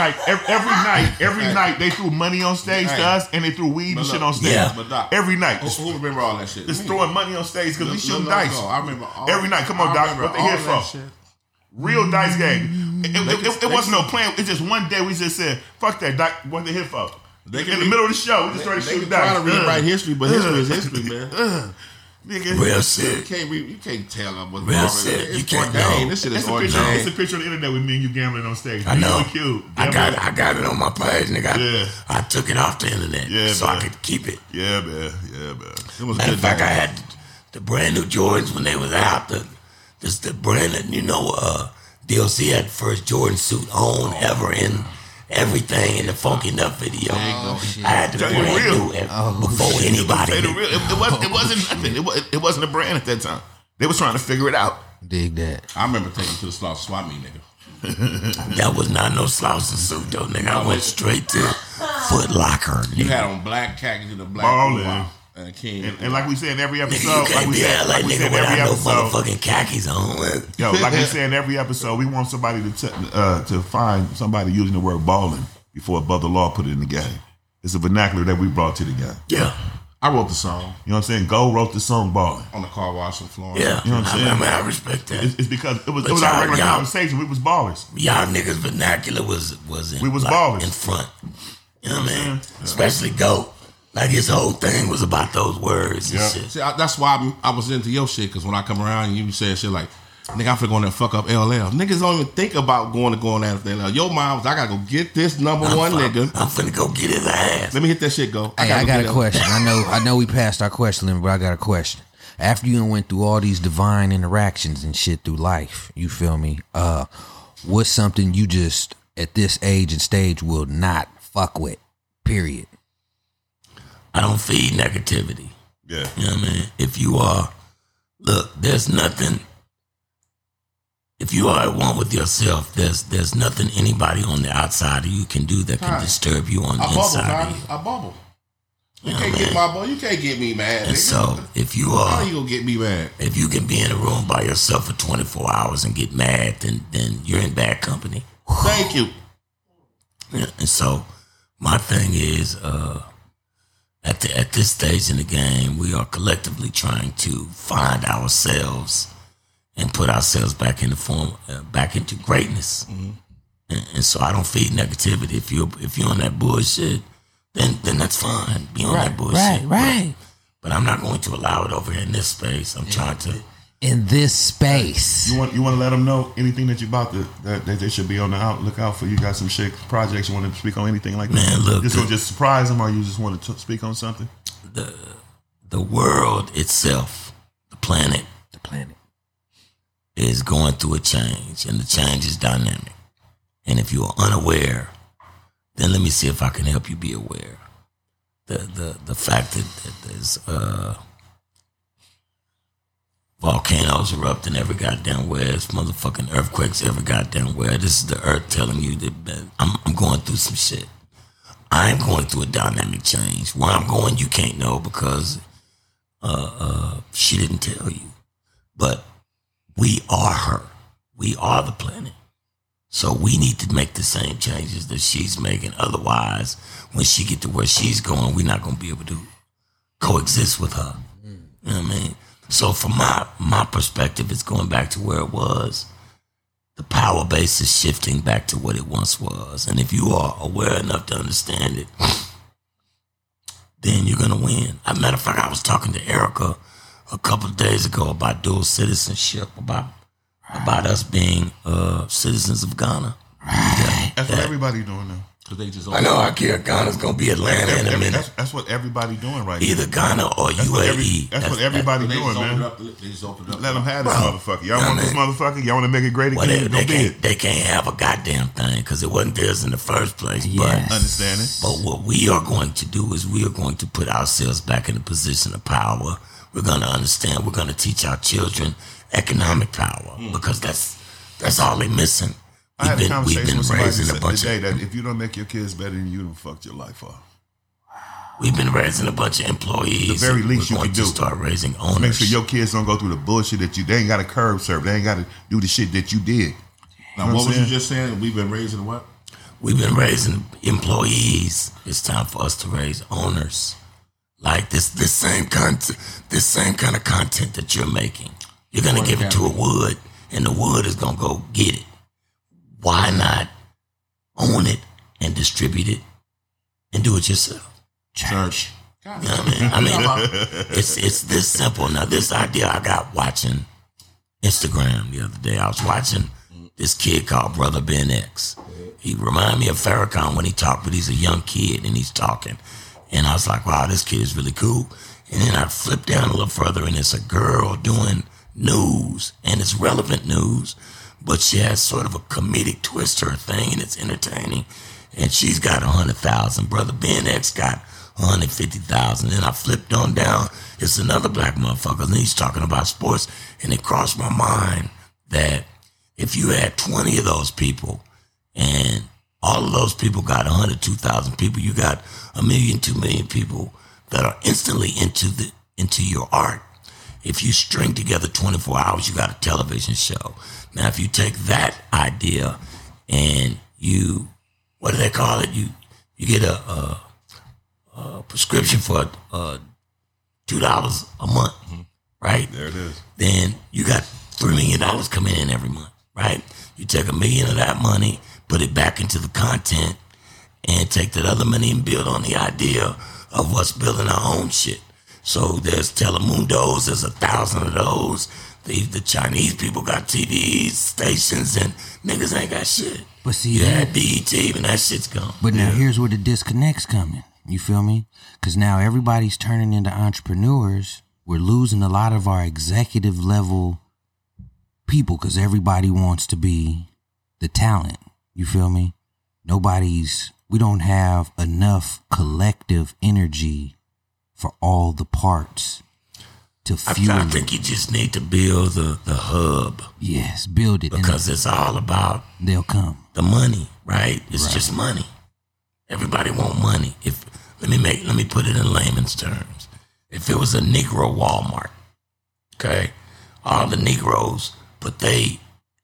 night they threw money on stage to us, and they threw weed and shit on stage. Yeah. But Doc, every night. Who remember all that shit? Just throwing money on stage because we shooting dice. I remember every night. Come on, Doc. What they here for? Real dice game. It wasn't no plan. It's just one day we just said, "Fuck that, Doc. What they here for?" In the middle of the show, we just started shooting dice. Trying to rewrite history, but history is history, man. Nigga. Real shit. You can't tell them what's real shit. You can't know. This shit is It's a picture on the internet with me and you gambling on stage. I know. Cute. I got it on my page, nigga. I took it off the internet so I could keep it. Yeah, man. It was Matter of fact, I had the brand new Jordans when they was out. The brand that DLC had the first Jordan suit on ever in everything in the Funky Enough video. I had the brand new before anybody. It wasn't nothing. It wasn't a brand at that time. They was trying to figure it out. Dig that. I remember taking to the Slouch Swap Meet, nigga. That was not no slouching suit though, nigga. I went straight to Foot Locker. Nigga. You had on black khakis and a black ball and King. And like we said in every episode, nigga, you can't be like nigga without no motherfucking khakis on. Yo, like we said in every episode, we want somebody to find somebody using the word balling before Above the Law put it in the game. It's a vernacular that we brought to the game. Yeah. I wrote the song. You know what I'm saying? Go wrote the song Ballin'. On the car wash in Florida. Yeah. You know what I'm saying? I respect that. It's because it was our regular conversation. We was ballers. Y'all niggas vernacular was we was ballers. In front. You know what I mean? Especially Go. Like his whole thing was about those words and shit. See, that's why I was into your shit, because when I come around and you say shit like, nigga, I'm finna go in there and fuck up LL. Niggas don't even think about going after LL. Your mind was, I gotta go get this number one nigga. I'm finna go get his ass. Let me hit that shit, go. Hey, I got a question. I know we passed our question limit, but I got a question. after you went through all these divine interactions and shit through life, you feel me? What's something you just at this age and stage will not fuck with? Period. I don't feed negativity. Yeah. You know what I mean? If you are, look, there's nothing. If you are at one with yourself, there's nothing anybody on the outside of you can do that can disturb you on the inside of you. I bubble. You can't get my boy. You can't get me mad. And so, if you are, how you gonna get me mad? If you can be in a room by yourself for 24 hours and get mad, then you're in bad company. Thank you. Yeah, and so, my thing is, at this stage in the game, we are collectively trying to find ourselves and put ourselves back in the form, back into greatness. Mm-hmm. And so I don't feed negativity. If you're on that bullshit, then that's fine. Be on that bullshit. Right. But I'm not going to allow it over here in this space. I'm trying to. In this space. You want to let them know anything that you about that they should be on the lookout for? You got some shit projects you want to speak on, anything like that? Man, look. Just surprise them, or you just want to speak on something? The world itself, the planet, is going through a change, and the change is dynamic. And if you are unaware, then let me see if I can help you be aware. The fact that there's volcanoes erupting every goddamn where, there's motherfucking earthquakes every goddamn where. This is the earth telling you that I'm going through some shit. I'm going through a dynamic change. Where I'm going, you can't know because she didn't tell you. But we are her. We are the planet. So we need to make the same changes that she's making. Otherwise, when she get to where she's going, we're not going to be able to coexist with her. You know what I mean? So from my perspective, it's going back to where it was. The power base is shifting back to what it once was. And if you are aware enough to understand it, then you're going to win. As a matter of fact, I was talking to Erica a couple of days ago about dual citizenship, about us being citizens of Ghana. That's what everybody doing now. I know. I care. Ghana's gonna be Atlanta in a minute. That's what everybody doing right Either now. Ghana or UAE. That's what everybody doing, man. They just opened up. Let them have this motherfucker. Y'all want this motherfucker? Y'all want to make it great again? They can't have a goddamn thing because it wasn't theirs in the first place. Yes. But understand it. But what we are going to do is we are going to put ourselves back in a position of power. We're going to understand. We're going to teach our children economic power because that's all they're missing. I had a conversation with somebody today that if you don't make your kids better than you, don't fuck your life up. We've been raising a bunch of employees. The very least you can do. Start raising owners. Make sure your kids don't go through the bullshit that they ain't got to curb serve. They ain't got to do the shit that you did. Now, what was you just saying? We've been raising what? We've been raising employees. It's time for us to raise owners. Like this same kind of content that you're making. You're gonna give it to a wood, and the wood is gonna go get it. Why not own it and distribute it and do it yourself? Church. You know what I mean? It's this simple. Now, this idea I got watching Instagram the other day. I was watching this kid called Brother Ben X. He reminded me of Farrakhan when he talked, but he's a young kid and he's talking. And I was like, wow, this kid is really cool. And then I flipped down a little further and it's a girl doing news, and it's relevant news, but she has sort of a comedic twist to her thing, and it's entertaining. And she's got 100,000. Brother Ben X got 150,000. Then I flipped on down. It's another black motherfucker, and he's talking about sports. And it crossed my mind that if you had 20 of those people, and all of those people got 102,000 people, you got 1 million, 2 million people that are instantly into your art. If you string together 24 hours, you got a television show. Now, if you take that idea and you, what do they call it? You get a prescription for $2 a month, right? There it is. Then you got $3 million coming in every month, right? You take $1 million of that money, put it back into the content, and take that other money and build on the idea of us building our own shit. So there's Telemundos, there's 1,000 of those. The Chinese people got TV stations and niggas ain't got shit. But see, you had BET and that shit's gone. But now here's where the disconnect's coming. You feel me? Because now everybody's turning into entrepreneurs we're losing a lot of our executive level people because everybody wants to be the talent. You feel me? We don't have enough collective energy for all the parts to fuel. I think you just need to build the hub. Yes, build it. Because it's all about they'll come. The money, right? It's just money. Everybody want money. Let me put it in layman's terms. If it was a Negro Walmart, okay, all the Negroes put they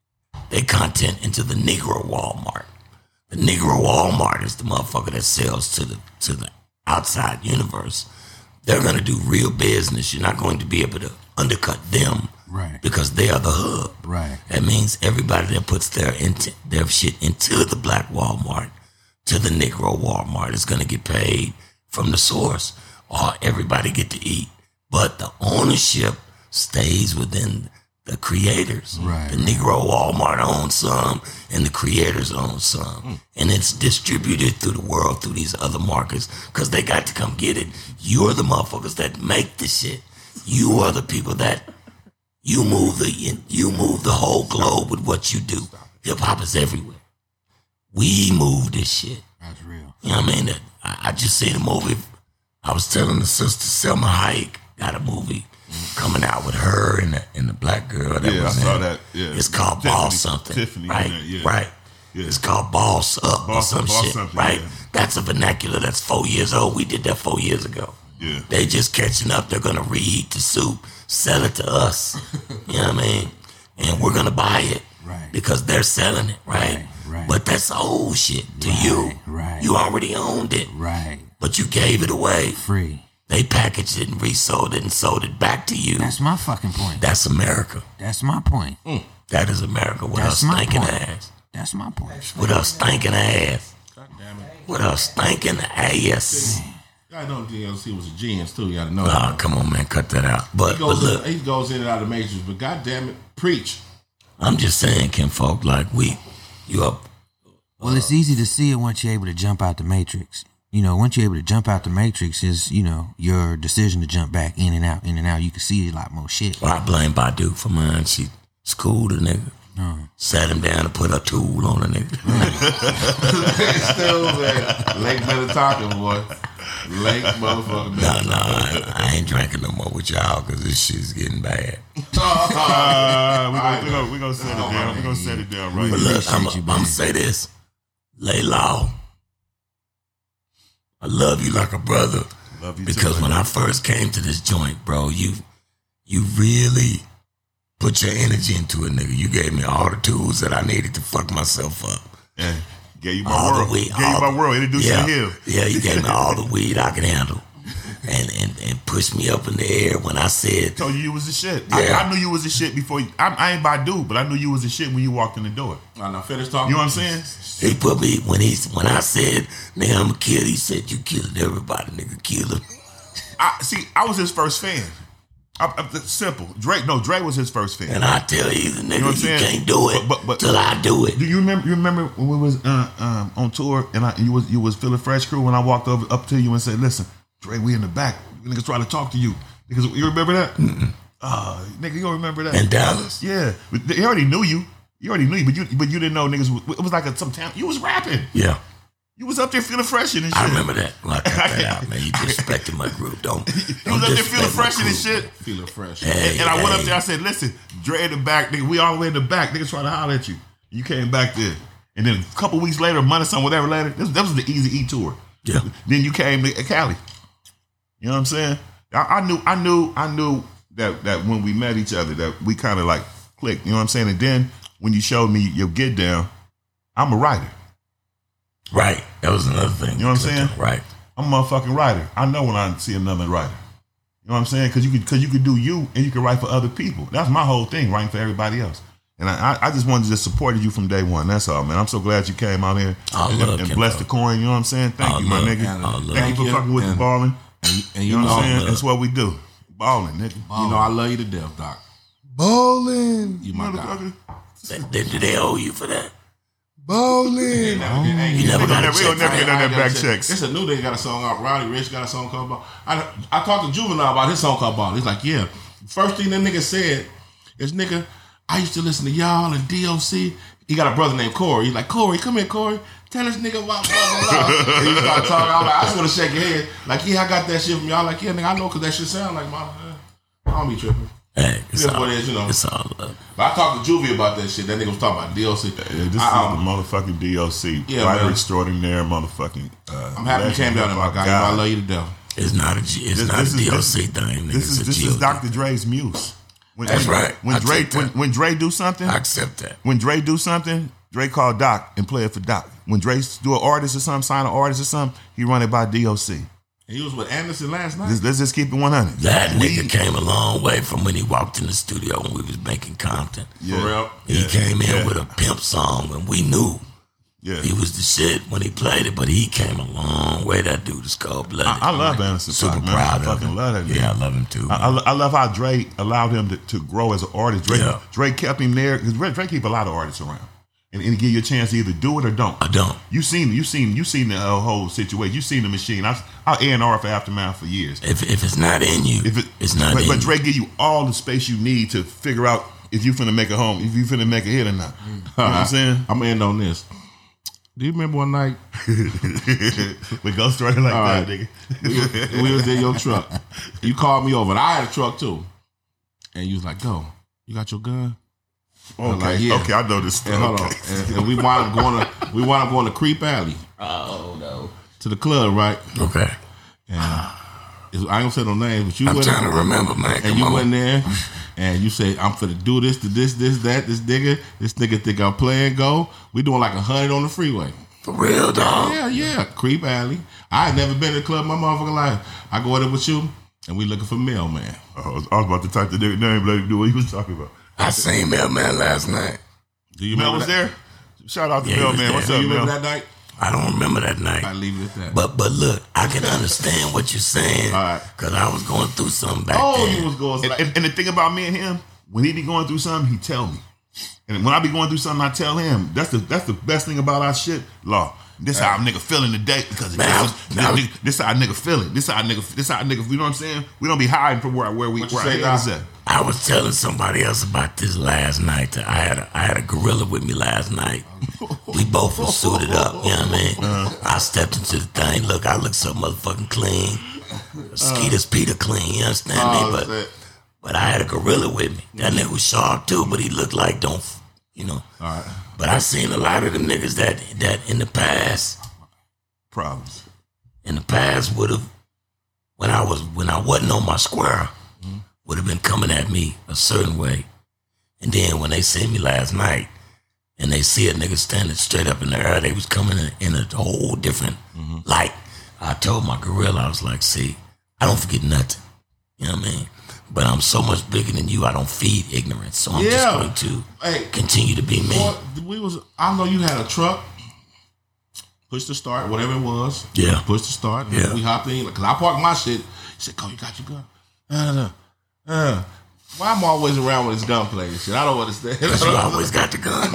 content into the Negro Walmart. The Negro Walmart is the motherfucker that sells to the outside universe. They're going to do real business. You're not going to be able to undercut them, right? Because they are the hub, right? That means everybody that puts their shit into the black Walmart to the Negro Walmart is going to get paid from the source, or everybody get to eat. But the ownership stays within the creators. Right. The Negro Walmart owns some, and the creators own some. And it's distributed through the world, through these other markets, because they got to come get it. You're the motherfuckers that make the shit. You are the people that you move the whole globe with what you do. Hip hop is everywhere. We move this shit. That's real. You know what I mean? I just seen a movie. I was telling the sister, Selma Hayek got a movie coming out with her and the black girl. That I saw that. Yeah. It's called Ball Something. Tiffany, right? Right. Yeah. It's called Boss Up or some shit. Right? Yeah. That's a vernacular that's 4 years old. We did that 4 years ago. Yeah. They just catching up. They're gonna reheat the soup, sell it to us. You know what I mean? And we're gonna buy it. Right. Because they're selling it, right? Right. But that's old shit to you. Right. You already owned it. Right. But you gave it away. Free. They packaged it and resold it and sold it back to you. That's my fucking point. That's America. That's my point. That is America with us stinking ass. That's my point. With us stinking ass. God damn it. With us stinking ass. I know DLC was a genius too. You gotta know. Oh, come on, man, cut that out. But look, he goes in and out of the Matrix. But God damn it, preach. I'm just saying, kinfolk, like you up. Well, it's easy to see it once you're able to jump out the Matrix. You know, once you're able to jump out the Matrix is, you know, your decision to jump back in and out. You can see a lot more shit. Well, I blame Badu for mine. She schooled a nigga. Sat him down and put a tool on a nigga. Still, man. Lake better talking, boy. Lake motherfucker. No, I ain't drinking no more with y'all because this shit's getting bad. We're going to set it down. We're going to set it down right now. Look, I'm going to say this. Lay Law. I love you like a brother. Love you because too, when I first came to this joint, bro, you really put your energy into it, nigga. You gave me all the tools that I needed to fuck myself up. Yeah. Gave you my world. Gave you my world. Introduced you to him. Yeah, you gave me all the weed I could handle. And pushed me up in the air when I said... Told you was the shit. Yeah. I knew you was the shit before... I ain't Badu, but I knew you was the shit when you walked in the door. I know, finish talking. You know what I'm saying? He put me... When I said, nigga, I'm a kid, he said, you killed everybody, nigga, kill him. I was his first fan. Simple. Dre was his first fan. And I tell you, nigga, you know you can't do it but till I do it. Do you remember when we was on tour and you was feeling fresh crew when I walked up to you and said, listen, Dre, we in the back. Niggas trying to talk to you. Because you remember that? Nigga, you don't remember that? In Dallas? Yeah. But they already knew you. But you didn't know niggas. It was like some town. You was rapping. Yeah. You was up there feeling fresh and shit. I remember that. Well, I cut that out, man. You disrespected my group. Don't you was up there feeling fresh and shit. Feeling fresh. And I went up there. I said, listen, Dre in the back. Nigga, we all the way in the back. Niggas trying to holler at you. You came back there. And then a couple weeks later, a month or something, whatever later, that was the Easy E tour. Yeah. Then you came to Cali. You know what I'm saying? I knew that when we met each other that we kind of like clicked. You know what I'm saying? And then when you showed me your Get Down, I'm a writer. Right. That was another thing. You know what I'm saying? Right. I'm a motherfucking writer. I know when I see another writer. You know what I'm saying? Because you could do you and you can write for other people. That's my whole thing, writing for everybody else. And I just wanted to just support you from day one. That's all, man. I'm so glad you came out here and blessed the coin. You know what I'm saying? Thank you, my nigga. Thank you for fucking with the balling. And you know what I'm saying? That's what we do. Balling, nigga. You know I love you to death, Doc. Balling. You my guy. Did they owe you for that? Bowling. You never got we don't never get on that back checks. It's a new nigga got a song out. Roddy Ricch got a song called Ball. I talked to Juvenile about his song called Ball. He's like, yeah. First thing that nigga said is, nigga, I used to listen to y'all and DOC. He got a brother named Corey. He's like, Corey, come here, Corey. Tell this nigga about blah, blah, blah. And he started talking. I was like, I just want to shake your head. Like, yeah, I got that shit from y'all. Like, yeah, nigga, I know because that shit sound like my. I don't be tripping. Hey, it's all, what it is, you know. It's all love. But I talked to Juvie about that shit. That nigga was talking about DOC. This is the motherfucking DOC. Yeah, writer extraordinaire, motherfucking. I'm happy you came down there, my guy. You know, I love you to death. It's not a DOC thing. This is Dr. Dre's muse. That's right. When Dre do something, I accept that. When Dre do something, Dre call Doc and play it for Doc. When Dre do an artist or something, sign an artist or something, he run it by DOC. And he was with Anderson last night. Let's just keep it 100. That nigga came a long way from when he walked in the studio when we was making Compton. Yeah. For real? He came in with a pimp song and we knew he was the shit when he played it, but he came a long way. That dude is cold-blooded. I love Anderson. Super proud of him. I fucking love that dude. Yeah, I love him too. I love how Dre allowed him to grow as an artist. Dre kept him there because Dre keep a lot of artists around. And he give you a chance to either do it or don't. I don't. You seen the whole situation. You seen the machine. I A&R for Aftermath for years. If it's not in you, it's not in you. But Dre give you all the space you need to figure out if you finna make a home, if you finna make a hit or not. You know what I'm saying? I'm gonna end on this. Do you remember one night? We go straight like that, nigga. We was in your truck. You called me over, and I had a truck too. And you was like, "Go, you got your gun?" Okay, like, yeah. Okay, I know this stuff. And hold on, and we wound up going to Creep Alley. Oh no, to the club, right? Okay. And I ain't gonna say no names, but you. I'm trying to remember, man. And you went there, and you said, "I'm finna do this, to this, that. This nigga think I'm playing go. We doing like 100 on the freeway." For real, dog? Yeah. Creep Alley. I had never been to the club in my motherfucking life. I go there with you, and we looking for Mailman. I was about to type the nigga name, let him do what he was talking about. I seen Mailman last night. Do you remember was there? Shout out to Mailman. What's up, you remember Mel? that night? I don't remember that night. I leave it at that. But look, I can understand what you're saying. All right. Because I was going through something back then. You was going and the thing about me and him, when he be going through something, he tell me. And when I be going through something, I tell him. That's the best thing about our shit, Law. This how a nigga feeling today because this how a nigga feeling. This how a nigga. You know what I'm saying? We don't be hiding from where we at. I was telling somebody else about this last night. I had a gorilla with me last night. We both were suited up. You know what I mean? I stepped into the thing. Look, I look so motherfucking clean. Skeeter's Peter clean. You understand me? But I had a gorilla with me. That nigga was sharp too, but he looked like All right. But I seen a lot of them niggas that in the past problems. In the past would have when I wasn't on my square would have been coming at me a certain way. And then when they see me last night and they see a nigga standing straight up in the air, they was coming in a whole different light. I told my gorilla, I was like, see, I don't forget nothing. You know what I mean? But I'm so much bigger than you, I don't feed ignorance. So I'm just going to continue to be me. Boy, I know you had a truck. Push to start, whatever it was. Yeah. Push to start. Yeah. We hopped in. Because I parked my shit. He said, "Go, you got your gun?" Why I'm always around with this gunplay and shit? I don't understand. You always got the gun.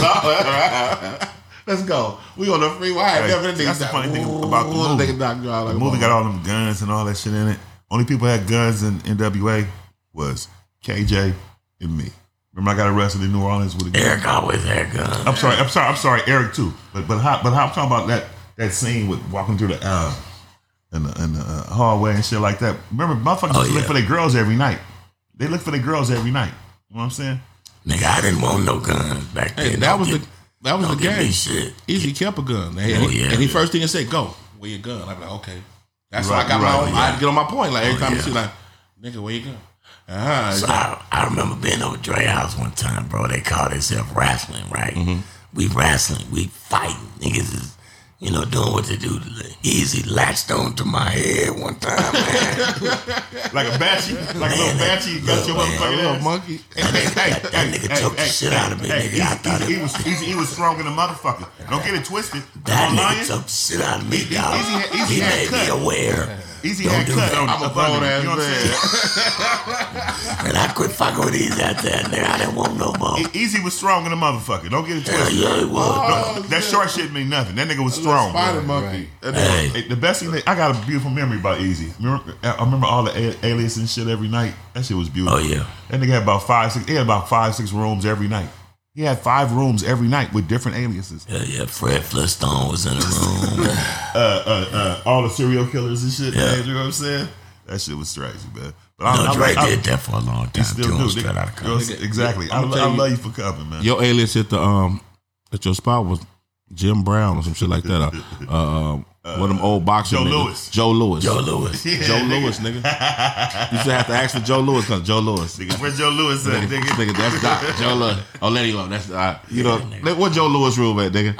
Let's go. We on the freeway. That's the funny thing about the movie. The movie got all them guns and all that shit in it. Only people that had guns in NWA was KJ and me. Remember, I got arrested in New Orleans with a gun. Eric always had guns. I'm sorry, Eric too. But how I'm talking about that scene with walking through the in the hallway and shit like that. Remember, motherfuckers look for their girls every night. They look for their girls every night. You know what I'm saying? Nigga, I didn't want no guns back then. Hey, that was the game. Easy kept a gun. And he first thing he said, "Go, where your gun?" I'm like, okay. That's why I got my own. I had to get on my point. Like every time you see, like, nigga, where you going? So I remember being over Dre house one time, bro. They call themselves wrestling, right? We wrestling, we fighting. Niggas is, doing what they do. Easy latched on to my head one time, man. Like a banshee? Like a little banshee? Got your motherfucking little monkey? That nigga choked the shit out of me, nigga. He was strong in the motherfucker. Don't get it twisted. That nigga choked the shit out of me, dog. He made me aware Easy had cut on I'm a grown ass man. And I quit fucking with Easy out there, nigga. I didn't want no more. Easy was strong in the motherfucker. Don't get it twisted. Yeah, he was. That short shit mean nothing. That nigga was strong. Spider monkey. Hey, the best thing I got a beautiful memory about Easy. I remember all the alias and shit every night. That shit was beautiful. Oh yeah. That nigga had about 5-6 rooms every night. He had 5 rooms every night with different aliases. Yeah. Fred Flintstone was in the room. All the serial killers and shit. Yeah. Man, you know what I'm saying? That shit was crazy, man. But Drake did that for a long time. He still do. Exactly. I love you for coming, man. Your alias at your spot was Jim Brown or some shit like that. One of them old boxers. Joe Lewis. Joe Lewis, nigga. You should have to ask for Joe Lewis because Joe Lewis. Nigga, where's Joe Lewis at, nigga? That's Doc. Joe Lewis. Oh, let him go. That's what Joe Lewis rule at, nigga?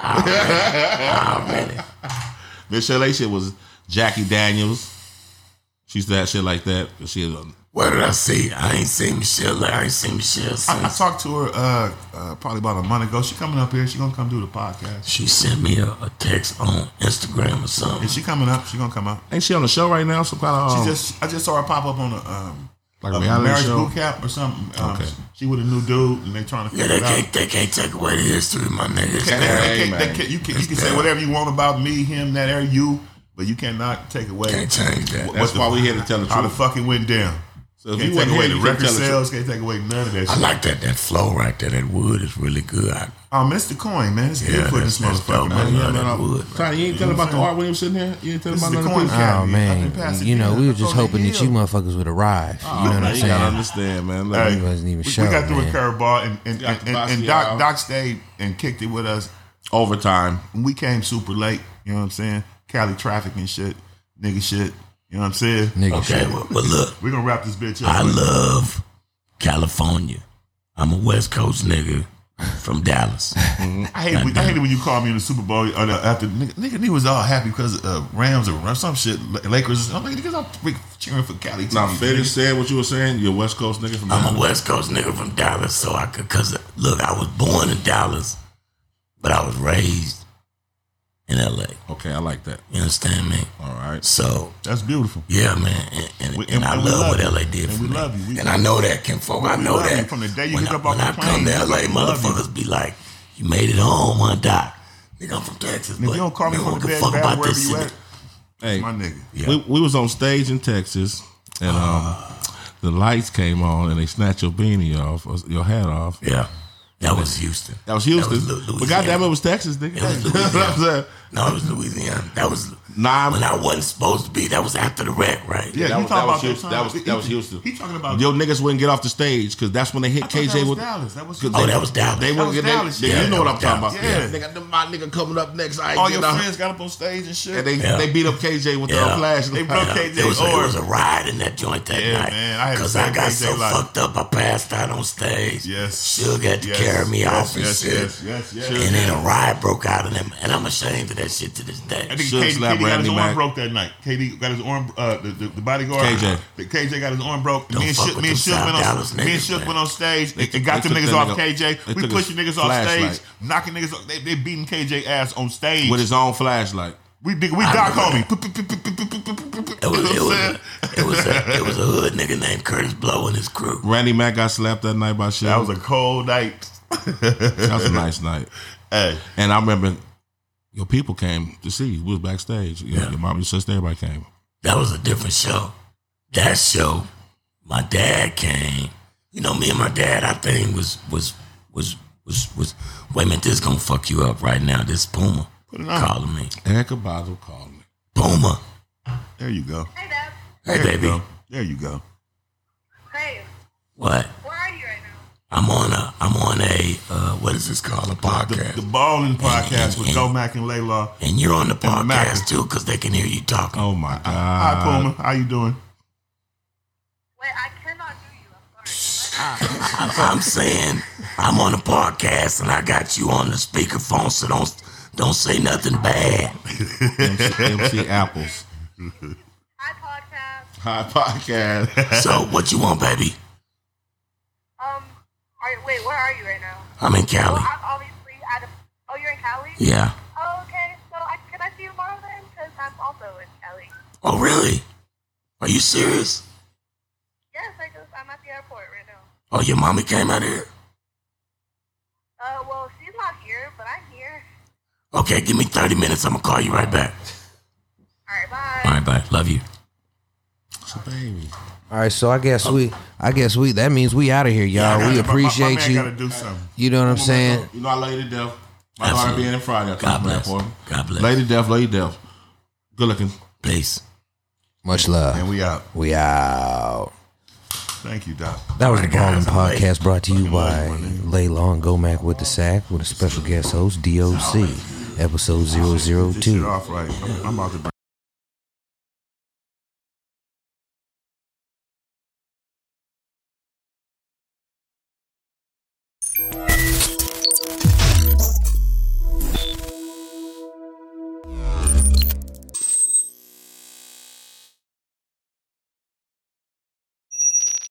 Already. Miss Chalet shit was Jackie Daniels. She used to have shit like that. Where did I see? I ain't seen Michelle. I talked to her probably about a month ago. She coming up here. She gonna come do the podcast. She sent me a text on Instagram or something. Is she coming up? She gonna come up. Ain't she on the show right now? Some kind of. I just saw her pop up on a marriage show? Boot camp or something. Okay. She with a new dude and they trying to figure it out. They can't take away the history, my nigga. You can say whatever you want about me, him, that, or you, but you cannot take away. Can't change that. That's why we here to tell the truth. How the fuck it went down. So can't take away the record sales. Can't take away none of that shit. I like that flow right there. That wood is really good. Mr. Coin, man. It's good for this motherfucker, man. Tiny, you ain't telling about the art when you were sitting here? You ain't telling about none of the Oh, man. We were just hoping that you motherfuckers would arrive. You know what I'm saying? You gotta understand, man. He wasn't even sure. We got through a curveball, and Doc stayed and kicked it with us. Overtime. We came super late. You know what I'm saying? Cali traffic and shit. Nigga shit. You know what I'm saying? Okay, well, look. We're going to wrap this bitch up. I love California. I'm a West Coast nigga from Dallas. I hate it when you call me in the Super Bowl after nigga was all happy because Rams or some shit, Lakers. I'm like, niggas, I'm cheering for Cali. Now, finish saying what you were saying. You're a West Coast nigga from Dallas. I'm a West Coast nigga from Dallas, so I could, because, look, I was born in Dallas, but I was raised in LA. Okay, I like that. You understand me? All right. So that's beautiful. Yeah, man. And I love what LA did for me. We love you. And I know that, kinfolk. I know that. From the day you when get up off the plane, when I come to LA, motherfuckers be like, you made it home, one Doc. Nigga, I'm from Texas. If you don't call me from the bed, wherever you at, hey, my nigga. Yeah. We was on stage in Texas, and the lights came on, and they snatched your beanie off, your hat off. Yeah. That was Houston. But goddamn, it was Texas, nigga. It was Louisiana. No, it was Louisiana. That was when I wasn't supposed to be. That was after the wreck, right? Yeah, that was Houston. That was Houston. He talking about your niggas wouldn't get off the stage because that's when they hit KJ with Dallas. That was that was Dallas. They wouldn't get Dallas. You know what I'm talking about? Yeah, my nigga coming up next. All your friends got up on stage and shit. And they beat up KJ with their flash. They broke KJ. It was a ride in that joint that night because I got so fucked up. I passed out on stage. Yes, Suge had to carry me off and shit. Yes. And then a riot broke out in them, and I'm ashamed of that shit to this day. I think KD got his arm broke that night. KD got his arm. The bodyguard. KJ got his arm broke. Me and Shook went on stage. They got them niggas off KJ. We pushing niggas off stage, knocking niggas off. They beating KJ ass on stage with his own flashlight. We Doc homie. It was a hood nigga named Curtis Blow and his crew. Randy Mack got slapped that night by shit. That was a cold night. That was a nice night. Hey. And I remember your people came to see you. We was backstage. Your mom, your sister, everybody came. That was a different show. That show, my dad came. You know, me and my dad, our thing was wait a minute, this gonna fuck you up right now. This Puma calling me. Erica Boswell calling me. Puma. There you go. Hey, Dad. Hey, baby. There you go. Hey. What? Where are you right now? I'm on a what is this called? A podcast. The Ballin' Podcast with Domac and Layla. And you're on the podcast too, because they can hear you talking. Oh my God. Hi, Puma. How you doing? Wait, I cannot hear you. I'm sorry. I'm saying I'm on a podcast and I got you on the speakerphone, so don't say nothing bad. MC Apples. Hi, podcast. So what you want, baby? Wait, where are you right now? I'm in Cali. Well, I'm obviously you're in Cali? Yeah. Oh, okay. So can I see you tomorrow then? Because I'm also in Cali. Oh, really? you serious? Yes, I'm at the airport right now. Oh, your mommy came out here? Well, she's not here, but I'm here. Okay, give me 30 minutes. I'm gonna call you right back. All right, bye. All right, bye. Love you. It's a baby. All right, so I guess we that means we out of here, y'all. We appreciate my you. Gotta do something. You know what I'm saying? You know, I lay to death. My daughter being in Friday. God bless. God bless. Lay to death. Good looking. Peace. Much love. And we out. We out. Thank you, Doc. That was the Ballin' Podcast brought to you by Laylon Gomack with the Sack with a special guest host, DOC. Episode 002. This shit off right. I'm about to